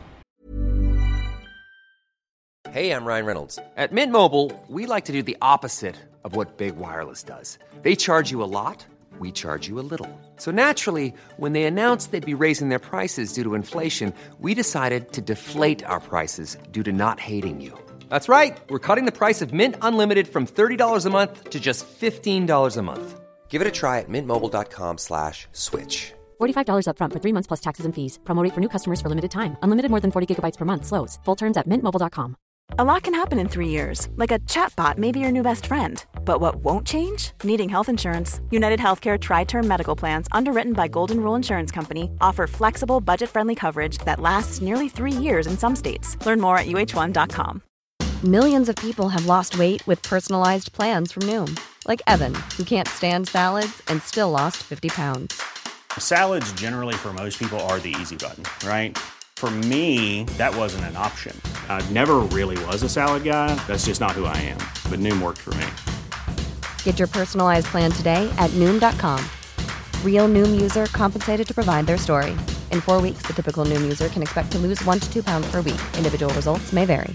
Hey, I'm Ryan Reynolds. At Mint Mobile, we like to do the opposite of what Big Wireless does. They charge you a lot, we charge you a little. So naturally, when they announced they'd be raising their prices due to inflation, we decided to deflate our prices due to not hating you. That's right. We're cutting the price of Mint Unlimited from thirty dollars a month to just fifteen dollars a month. Give it a try at mintmobile.com slash switch. forty-five dollars up front for three months plus taxes and fees. Promo rate for new customers for limited time. Unlimited more than forty gigabytes per month. Slows full terms at mint mobile dot com. A lot can happen in three years, like a chatbot may be your new best friend. But what won't change? Needing health insurance. United Healthcare Tri-Term Medical Plans, underwritten by Golden Rule Insurance Company, offer flexible, budget-friendly coverage that lasts nearly three years in some states. Learn more at U H one dot com. Millions of people have lost weight with personalized plans from Noom. Like Evan, who can't stand salads and still lost fifty pounds. Salads generally for most people are the easy button, right? For me, that wasn't an option. I never really was a salad guy. That's just not who I am. But Noom worked for me. Get your personalized plan today at Noom dot com. Real Noom user compensated to provide their story. In four weeks, the typical Noom user can expect to lose one to two pounds per week. Individual results may vary.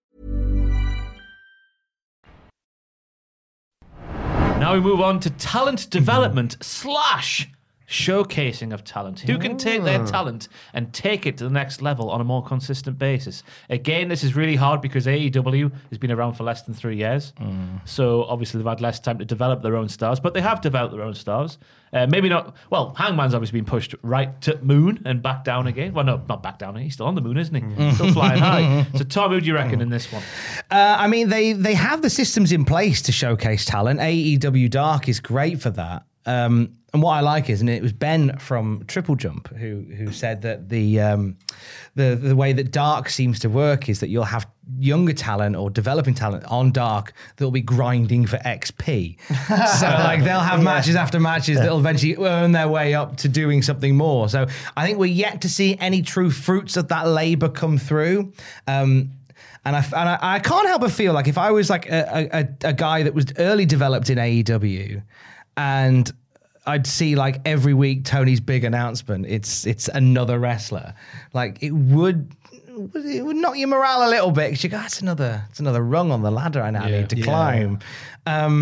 Now we move on to talent development slash showcasing of talent. Who can take their talent and take it to the next level on a more consistent basis? Again, this is really hard because A E W has been around for less than three years. So obviously they've had less time to develop their own stars, but they have developed their own stars. Uh, maybe not, well, Hangman's obviously been pushed right to moon and back down again. Well, no, not back down. He's still on the moon, isn't he? Still flying high. So Tom, who do you reckon in this one? Uh, I mean, they they have the systems in place to showcase talent. A E W Dark is great for that. Um, and what I like is, and it was Ben from Triple Jump who who said that the um, the the way that Dark seems to work is that you'll have younger talent or developing talent on Dark that'll be grinding for X P. So like they'll have Yeah. matches after matches that'll eventually earn their way up to doing something more. So I think we're yet to see any true fruits of that labor come through. Um, And I, and I, I can't help but feel like if I was like a, a, a guy that was early developed in A E W and I'd see like every week Tony's big announcement, it's it's another wrestler, like it would it would knock your morale a little bit because you go, that's another, it's another rung on the ladder I now Yeah. need to Yeah. climb. Um,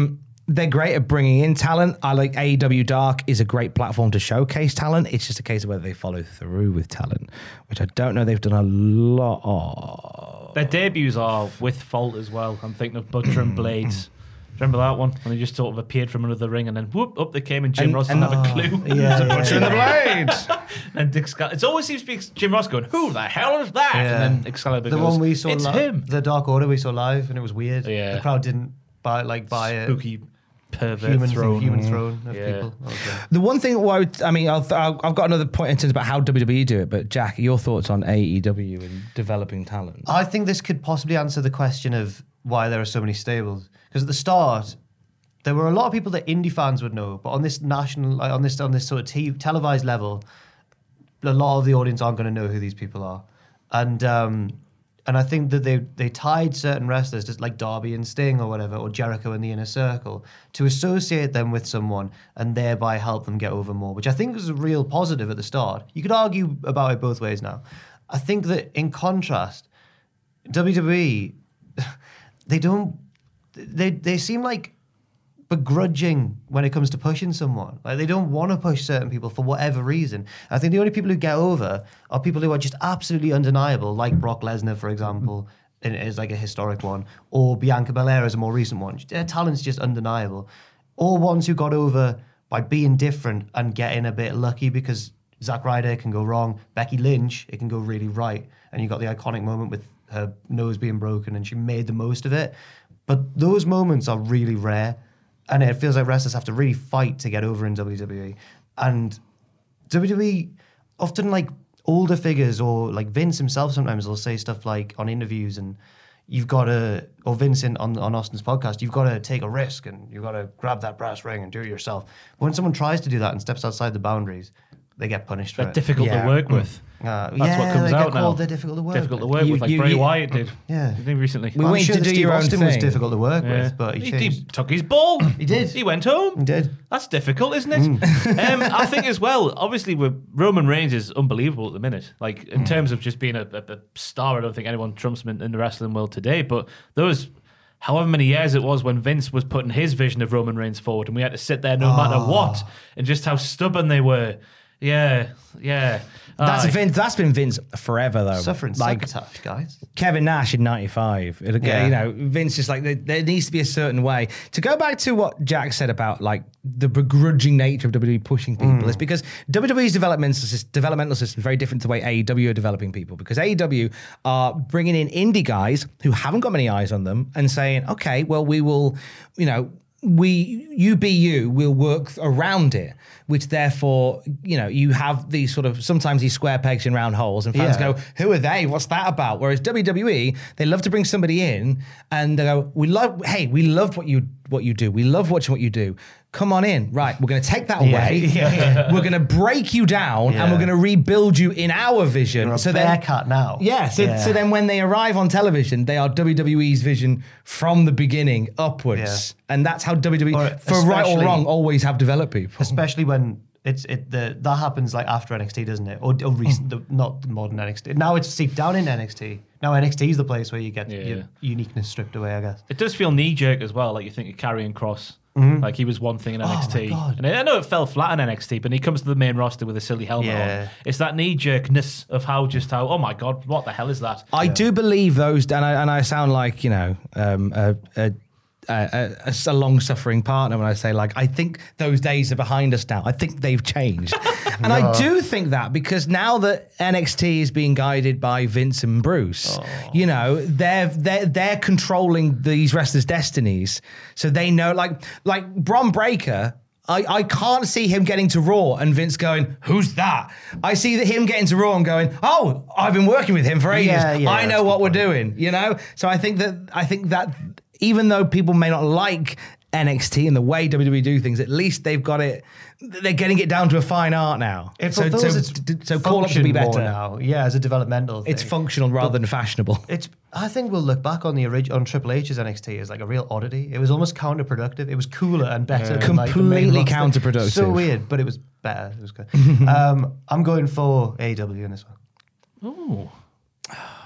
they're great at bringing in talent. I like A E W Dark is a great platform to showcase talent. It's just a case of whether they follow through with talent, which I don't know they've done a lot of. Their debuts are with fault as well. I'm thinking of Butcher and Blades. Remember that one? When they just sort of appeared from under the ring and then whoop, up they came and Jim and, Ross didn't and, have a clue. Yeah, yeah, Butcher and the Blades. And Dick Scala. It always seems to be Jim Ross going, who the hell is that? Yeah. And then Excalibur the goes, one we saw it's li- him. The Dark Order we saw live, and it was weird. Yeah. The crowd didn't buy like buy it. Spooky pervert human throne. Thing, human throne of yeah. people. Okay. The one thing, I, would, I mean, I'll, I'll, I've got another point in terms about how W W E do it, but Jack, your thoughts on A E W and developing talent? I think this could possibly answer the question of why there are so many stables. Because at the start, there were a lot of people that indie fans would know, but on this national, like on this on this sort of t- televised level, a lot of the audience aren't going to know who these people are, and um, and I think that they they tied certain wrestlers, just like Darby and Sting or whatever, or Jericho in the Inner Circle, to associate them with someone and thereby help them get over more, which I think was a real positive at the start. You could argue about it both ways now. I think that in contrast, W W E, they don't, they they seem like begrudging when it comes to pushing someone. Like they don't want to push certain people for whatever reason. I think the only people who get over are people who are just absolutely undeniable, like Brock Lesnar, for example, and is like a historic one, or Bianca Belair is a more recent one. Their talent's just undeniable. Or ones who got over by being different and getting a bit lucky, because Zack Ryder can go wrong, Becky Lynch, it can go really right, and you got the iconic moment with her nose being broken and she made the most of it. But those moments are really rare. And it feels like wrestlers have to really fight to get over in W W E. And W W E, often like older figures or like Vince himself sometimes will say stuff like on interviews, and you've got to, or Vince in, on, on Austin's podcast, you've got to take a risk and you've got to grab that brass ring and do it yourself. But when someone tries to do that and steps outside the boundaries, they get punished for They're it. difficult yeah. to work with. Uh, That's yeah, what comes they out get now. called, they're difficult to work difficult with. to work You- with, like you- Bray you- Wyatt did. Yeah. Did he recently? We I'm went sure to that do Steve your own Austin was thing. difficult to work Yeah. with, but he, he, changed. he took his ball. He did. He went home. He did. That's difficult, isn't it? Mm. um, I think as well, obviously, with Roman Reigns is unbelievable at the minute. Like, in Mm. terms of just being a, a, a star, I don't think anyone trumps him in, in the wrestling world today. But those, however many years it was when Vince was putting his vision of Roman Reigns forward, and we had to sit there no Oh. matter what, and just how stubborn they were. Yeah, yeah. That's Aye. Vince. That's been Vince forever, though. Suffering like succotash, guys. Kevin Nash in ninety-five. It'll, Yeah. You know, Vince is like there, there needs to be a certain way. To go back to what Jack said about like the begrudging nature of W W E pushing people, Mm. is because W W E's developmental system, developmental system is very different to the way A E W are developing people. Because A E W are bringing in indie guys who haven't got many eyes on them and saying, okay, well, we will, you know. We, you be you, will work around it, which therefore, you know, you have these sort of, sometimes these square pegs in round holes, and fans Yeah. go, who are they? What's that about? Whereas W W E, they love to bring somebody in and they go, we love, hey, we loved what you what you do. We love watching what you do. Come on in. Right, we're going to take that Yeah, away. yeah, yeah. We're going to break you down Yeah. and we're going to rebuild you in our vision. You're a so bear then, cat now. yeah so, Yeah. so then when they arrive on television, they are W W E's vision from the beginning upwards. And that's how W W E, Or for right or especially- wrong, always have developed people. Especially when it's it the that happens like after N X T, doesn't it? Or, or recent, the, not the modern N X T. Now it's seeped down in N X T. Now N X T is the place where you get Yeah. your uniqueness stripped away, I guess. It does feel knee jerk as well. Like you think of Karrion Kross. Mhm. Like he was one thing in Oh, N X T. my God. And I know it fell flat in N X T, but he comes to the main roster with a silly helmet Yeah. on. It's that knee jerkness of how just how, oh my God, what the hell is that? I do believe those, and I, and I sound like, you know, um, a, a, a, a, a long-suffering partner when I say, like, I think those days are behind us now. I think they've changed. And I do think that because now that N X T is being guided by Vince and Bruce, you know, they're, they're, they're controlling these wrestlers' destinies. So they know, like, like Bron Breakker, I, I can't see him getting to Raw and Vince going, who's that? I see that him getting to Raw and going, oh, I've been working with him for ages. Yeah, yeah, I that's know a what good we're point. doing, you know? So I think that I think that even though people may not like N X T and the way W W E do things, at least they've got it, they're getting it down to a fine art now. It so, fulfills so, its d- so call up to be function more better. now. Yeah, as a developmental thing. It's functional rather than fashionable. It's. I think we'll look back on the orig- on Triple H's N X T as like a real oddity. It was almost counterproductive. It was cooler and better. Yeah. Than like the main Completely roster. counterproductive. So weird, but it was better. It was good. um, I'm going for A E W in this one. Ooh.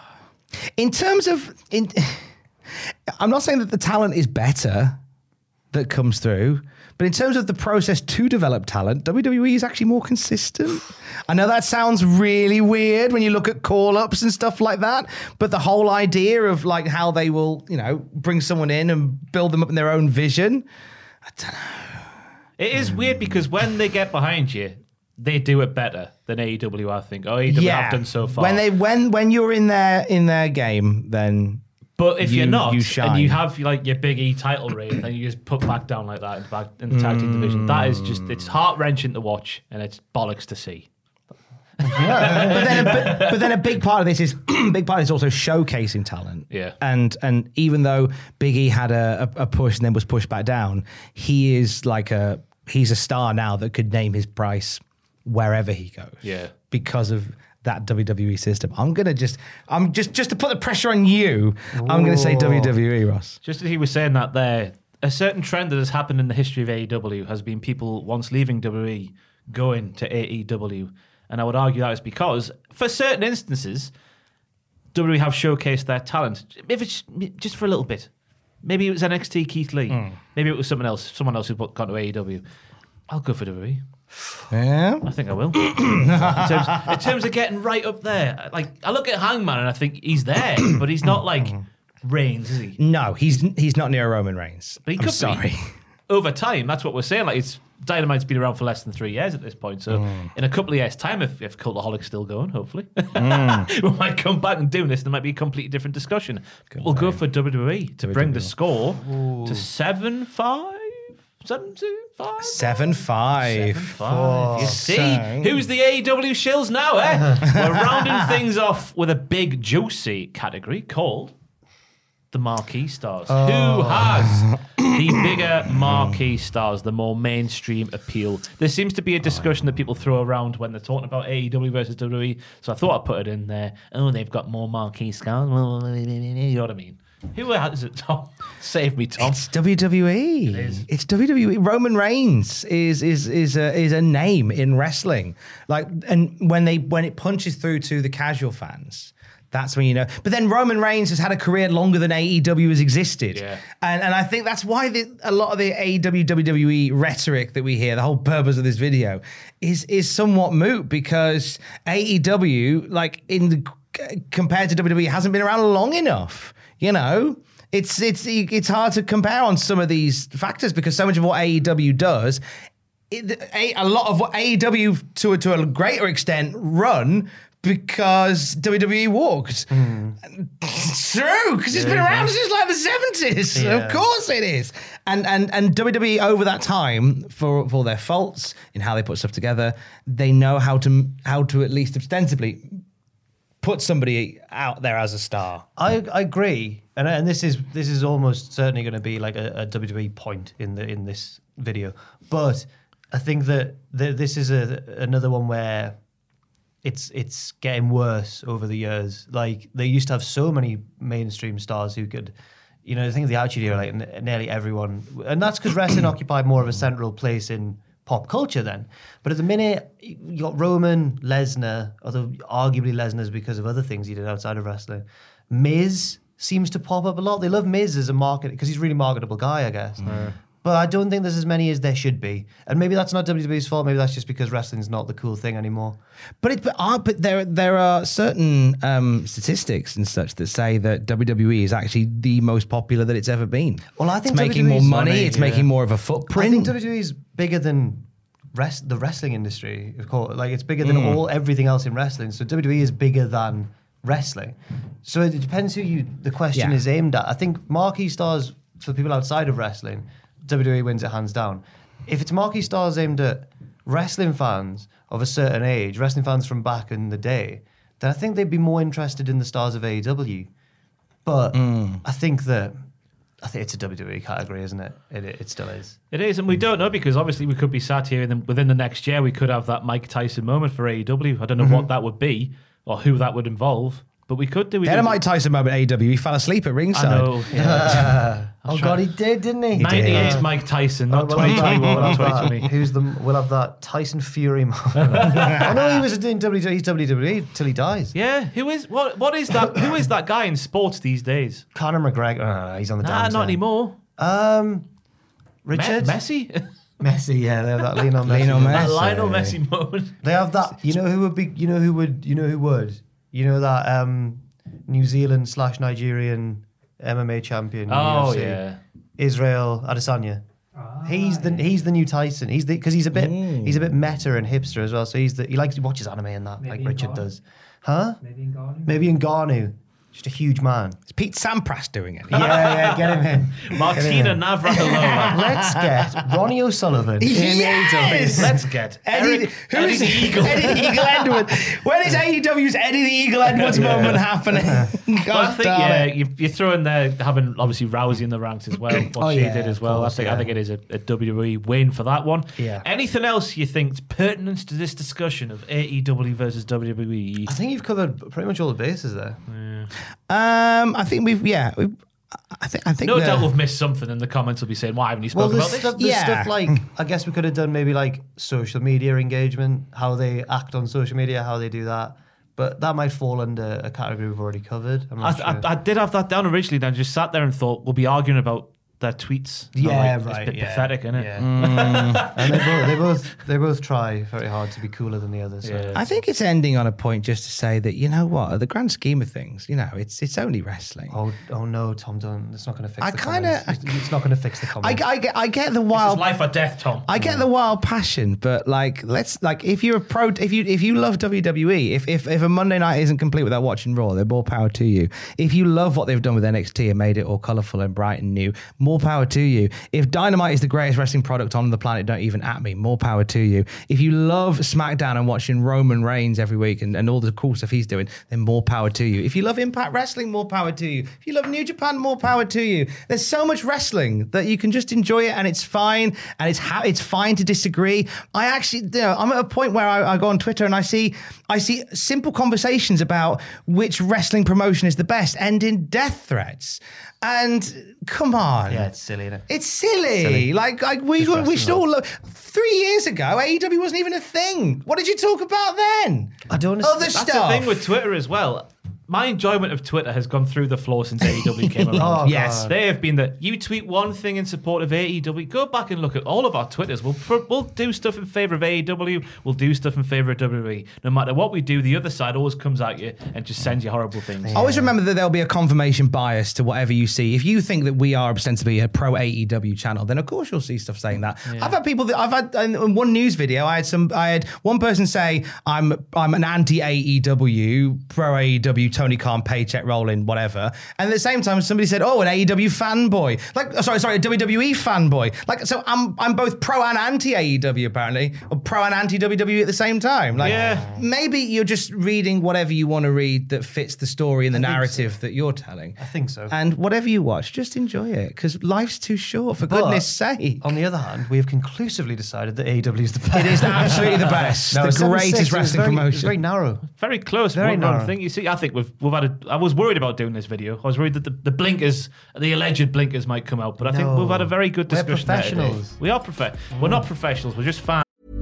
In terms of, in, I'm not saying that the talent is better that comes through. But in terms of the process to develop talent, W W E is actually more consistent. I know that sounds really weird when you look at call-ups and stuff like that, but the whole idea of like how they will, you know, bring someone in and build them up in their own vision, I don't know. It is weird because when they get behind you, they do it better than A E W, I think. Or A E W yeah. have done so far. When they when when you're in their in their game, then But if you, you're not, you and you have like your Big E title reign, and you just put back down like that in the, back, in the tag team division, that is just, it's heart-wrenching to watch, and it's bollocks to see. Yeah. but, then a, but, but then a big part of this is big part is also showcasing talent. Yeah. And and even though Big E had a, a, a push and then was pushed back down, he is like a he's a star now that could name his price wherever he goes. Yeah. Because of that W W E system. I'm gonna just I'm just just to put the pressure on you, Ooh. I'm gonna say W W E, Ross. Just as he was saying that there, a certain trend that has happened in the history of A E W has been people once leaving W W E going to A E W. And I would argue that is because, for certain instances, W W E have showcased their talent. If it's just for a little bit. Maybe it was N X T Keith Lee. Mm. Maybe it was someone else, someone else who gone to A E W. I'll go for W W E. Yeah, I think I will. in, terms, in terms of getting right up there, like I look at Hangman and I think he's there, but he's not like Reigns, is he? No, he's he's not near Roman Reigns. But he I'm could sorry. be. Over time, that's what we're saying. Like it's Dynamite's been around for less than three years at this point, so mm. in a couple of years' time, if, if Cultaholic's still going, hopefully, mm. we might come back and do this. There might be a completely different discussion. Good we'll name. Go for W W E to W W E. Bring the score Ooh. To seven five. Seven, two, five, seven, five. Seven, five. You see, who's the A E W shills now, eh? We're rounding things off with a big, juicy category called the Marquee Stars. Oh. Who has the bigger marquee stars, the more mainstream appeal? There seems to be a discussion that people throw around when they're talking about A E W versus W W E, so I thought I'd put it in there. Oh, they've got more marquee stars. You know what I mean? Who has it, Tom? Save me, Tom. It's W W E. It is. It's W W E. Roman Reigns is is is a is a name in wrestling. Like, and when they when it punches through to the casual fans, that's when you know. But then Roman Reigns has had a career longer than A E W has existed. Yeah. And and I think that's why the, a lot of the A E W W W E rhetoric that we hear, the whole purpose of this video, is is somewhat moot because A E W, like in the, compared to W W E, hasn't been around long enough. You know, it's it's it's hard to compare on some of these factors because so much of what A E W does, it, a, a lot of what A E W to a, to a greater extent run because W W E walked. Mm. It's true because it's yeah, been around since like the seventies. Yeah. Of course it is. And and and W W E over that time, for for their faults in how they put stuff together, they know how to how to at least ostensibly put somebody out there as a star. I, I agree, and and this is this is almost certainly going to be like a, a W W E point in the in this video. But I think that the, this is a another one where it's it's getting worse over the years. Like they used to have so many mainstream stars who could, you know, I think of the Attitude Era, like nearly everyone, and that's because wrestling occupied more of a central place in pop culture then. But at the minute, you got Roman, Lesnar, although arguably Lesnar's because of other things he did outside of wrestling. Miz seems to pop up a lot. They love Miz as a market because he's a really marketable guy, I guess. Mm. But I don't think there's as many as there should be. And maybe that's not W W E's fault. Maybe that's just because wrestling's not the cool thing anymore. But it, but, uh, but there there are certain um, statistics and such that say that W W E is actually the most popular that it's ever been. Well, I think it's making more money. money it's yeah. making more of a footprint. I think W W E is bigger than rest, the wrestling industry. Of course, like it's bigger than mm. all everything else in wrestling. So W W E is bigger than wrestling. So it depends who you the question yeah. is aimed at. I think marquee stars for people outside of wrestling, W W E wins it hands down. If it's marquee stars aimed at wrestling fans of a certain age, wrestling fans from back in the day, then I think they'd be more interested in the stars of A E W. But mm. I think that I think it's a W W E category, isn't it? It, it still is. It is, and we don't know because obviously we could be sat here and then within the next year we could have that Mike Tyson moment for A E W. I don't know mm-hmm. what that would be or who that would involve. But we could do. We had a Mike Tyson moment at A E W. He fell asleep at ringside. I know. Yeah. oh God, he did, didn't he? he ninety-eight did. Mike Tyson, not oh, twenty twenty-one, not twenty twenty. Who's the? We'll have that Tyson Fury moment. I know he was doing W W E, he's W W E till he dies. Yeah. Who is? What? What is that? Who is that guy in sports these days? Conor McGregor. Oh, he's on the nah, downturn. Not anymore. Um. Richard? Me- Messi? Messi, yeah, they have that Lionel Messi. Lionel moment. That Messi. Lionel Messi moment. They have that. You know who would be? You know who would? You know who would? You know that um, New Zealand slash Nigerian M M A champion. Oh U F C, yeah, Israel Adesanya. Ah, he's the he's the new Tyson. He's the because he's a bit mm. he's a bit meta and hipster as well. So he's the he likes to watch his anime and that Maybe like Richard Ngannou. does, huh? Maybe Ngannou. Maybe Ngannou. Just a huge man. Is Pete Sampras doing it? Yeah, yeah, get him in. Martina Navratilova. Let's get Ronnie O'Sullivan. Yes! Let's get Eddie, Eric, who Eddie is the Eagle. Eddie the Eagle Edwards. When is A E W's Eddie the Eagle Edwards Yeah. moment happening? God Well, I think damn yeah, it. you, you throw in there having obviously Rousey in the ranks as well. What Oh, she yeah, did as of well. course, I think yeah. I think it is a, a W W E win for that one. Yeah. Anything else you think's pertinent to this discussion of A E W versus W W E? I think you've covered pretty much all the bases there. Um, I think we've yeah. We've, I think I think No the- doubt we've missed something, and the comments will be saying, "Why haven't you Well, spoken there's about stuff, this?" there's Yeah. stuff like I guess we could have done maybe like social media engagement, how they act on social media, how they do that. But that might fall under a category we've already covered. I'm I, not I, sure. I did have that down originally, and I just sat there and thought, we'll be arguing about their tweets. And I'm Yeah, like, right. It's a bit yeah, pathetic, isn't it? Yeah. and they both, they both, they both try very hard to be cooler than the others. So. Yeah. I think it's ending on a point just to say that you know what, at the grand scheme of things, you know, it's it's only wrestling. Oh, oh no, Tom, don't. It's not going to fix. I the kinda- comments. It's, it's not going to fix the I, comments. I get I get the This is wild life or death, Tom. I get the wild passion, but like let's like if you're a pro if you if you love W W E, if if if a Monday night isn't complete without watching Raw, then more power to you. If you love what they've done with N X T and made it all colourful and bright and new, more power to you. If Dynamite is the greatest wrestling product on the planet, don't even at me, more power to you. If you love SmackDown and watching Roman Reigns every week and, and all the cool stuff he's doing, then more power to you. If you love Impact Wrestling, more power to you. If you love New Japan, more power to you. There's so much wrestling that you can just enjoy it and it's fine and it's ha- it's fine to disagree. I actually, you know, I'm at a point where I, I go on Twitter and I see I see simple conversations about which wrestling promotion is the best end in death threats. And come on. yeah, it's silly, isn't it? It's silly. Silly. Like, like we Just we should wrestling all look. Three years ago, A E W wasn't even a thing. What did you talk about then? I don't. Other That's stuff. the thing with Twitter as well. My enjoyment of Twitter has gone through the floor since A E W came around. Oh, Yes. God. They have been that you tweet one thing in support of A E W. Go back and look at all of our Twitters. We'll we'll do stuff in favour of A E W. We'll do stuff in favour of W W E. No matter what we do, the other side always comes at you and just sends you horrible things. Always remember that there'll be a confirmation bias to whatever you see. If you think that we are ostensibly a pro A E W channel, then of course you'll see stuff saying that. I've had people that I've had in one news video. I had some. I had one person say I'm I'm an anti A E W, pro A E W, Tony Khan paycheck rolling, whatever. And at the same time, somebody said, "Oh, an A E W fanboy." Like, oh, sorry, sorry, a W W E fanboy. Like, so I'm I'm both pro and anti A E W apparently, or pro and anti W W E at the same time. Like, Yeah. maybe you're just reading whatever you want to read that fits the story and the narrative that you're telling. I think so. And whatever you watch, just enjoy it because life's too short, for But, goodness sake. On the other hand, we have conclusively decided that A E W is the best. It is absolutely the best. No, The seven greatest six, it was wrestling very- promotion. It's very narrow. Very close. Very one, one narrow. thing. You see, I think we've we've had a. I was worried about doing this video. I was worried that the, the blinkers, the alleged blinkers, might come out. But I think No. we've had a very good We're discussion. there today. professionals. We are prof- We're not professionals. We're just fans.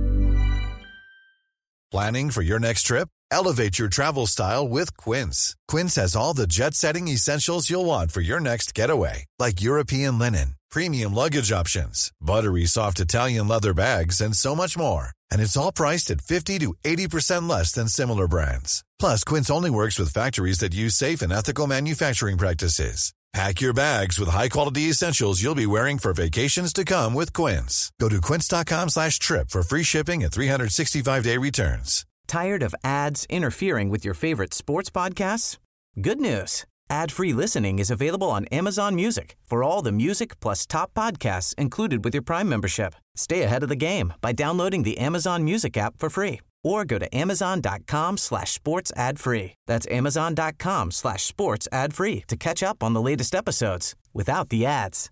Planning for your next trip? Elevate your travel style with Quince. Quince has all the jet-setting essentials you'll want for your next getaway, like European linen, premium luggage options, buttery soft Italian leather bags, and so much more. And it's all priced at fifty to eighty percent less than similar brands. Plus, Quince only works with factories that use safe and ethical manufacturing practices. Pack your bags with high-quality essentials you'll be wearing for vacations to come with Quince. Go to quince.com slash trip for free shipping and three sixty-five day returns. Tired of ads interfering with your favorite sports podcasts? Good news. Ad-free listening is available on Amazon Music for all the music plus top podcasts included with your Prime membership. Stay ahead of the game by downloading the Amazon Music app for free or go to amazon.com slash sports ad free. That's amazon.com slash sports ad free to catch up on the latest episodes without the ads.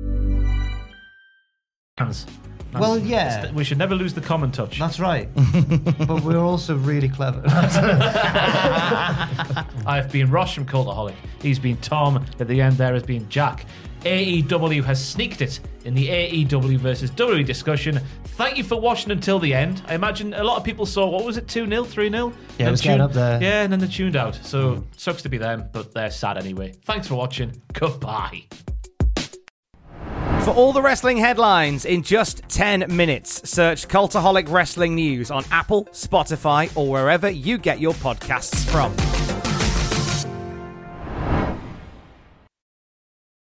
Fans. Well, yeah. We should never lose the common touch. That's right. But we're also really clever. I've been Ross from Cultaholic. He's been Tom. At the end there has been Jack. A E W has sneaked it in the A E W versus W W E discussion. Thank you for watching until the end. I imagine a lot of people saw, what was it, two nil, three nil? Yeah, it was getting up there. Yeah, and then they tuned out. So, sucks to be them, but they're sad anyway. Thanks for watching. Goodbye. For all the wrestling headlines in just ten minutes, search Cultaholic Wrestling News on Apple, Spotify, or wherever you get your podcasts from.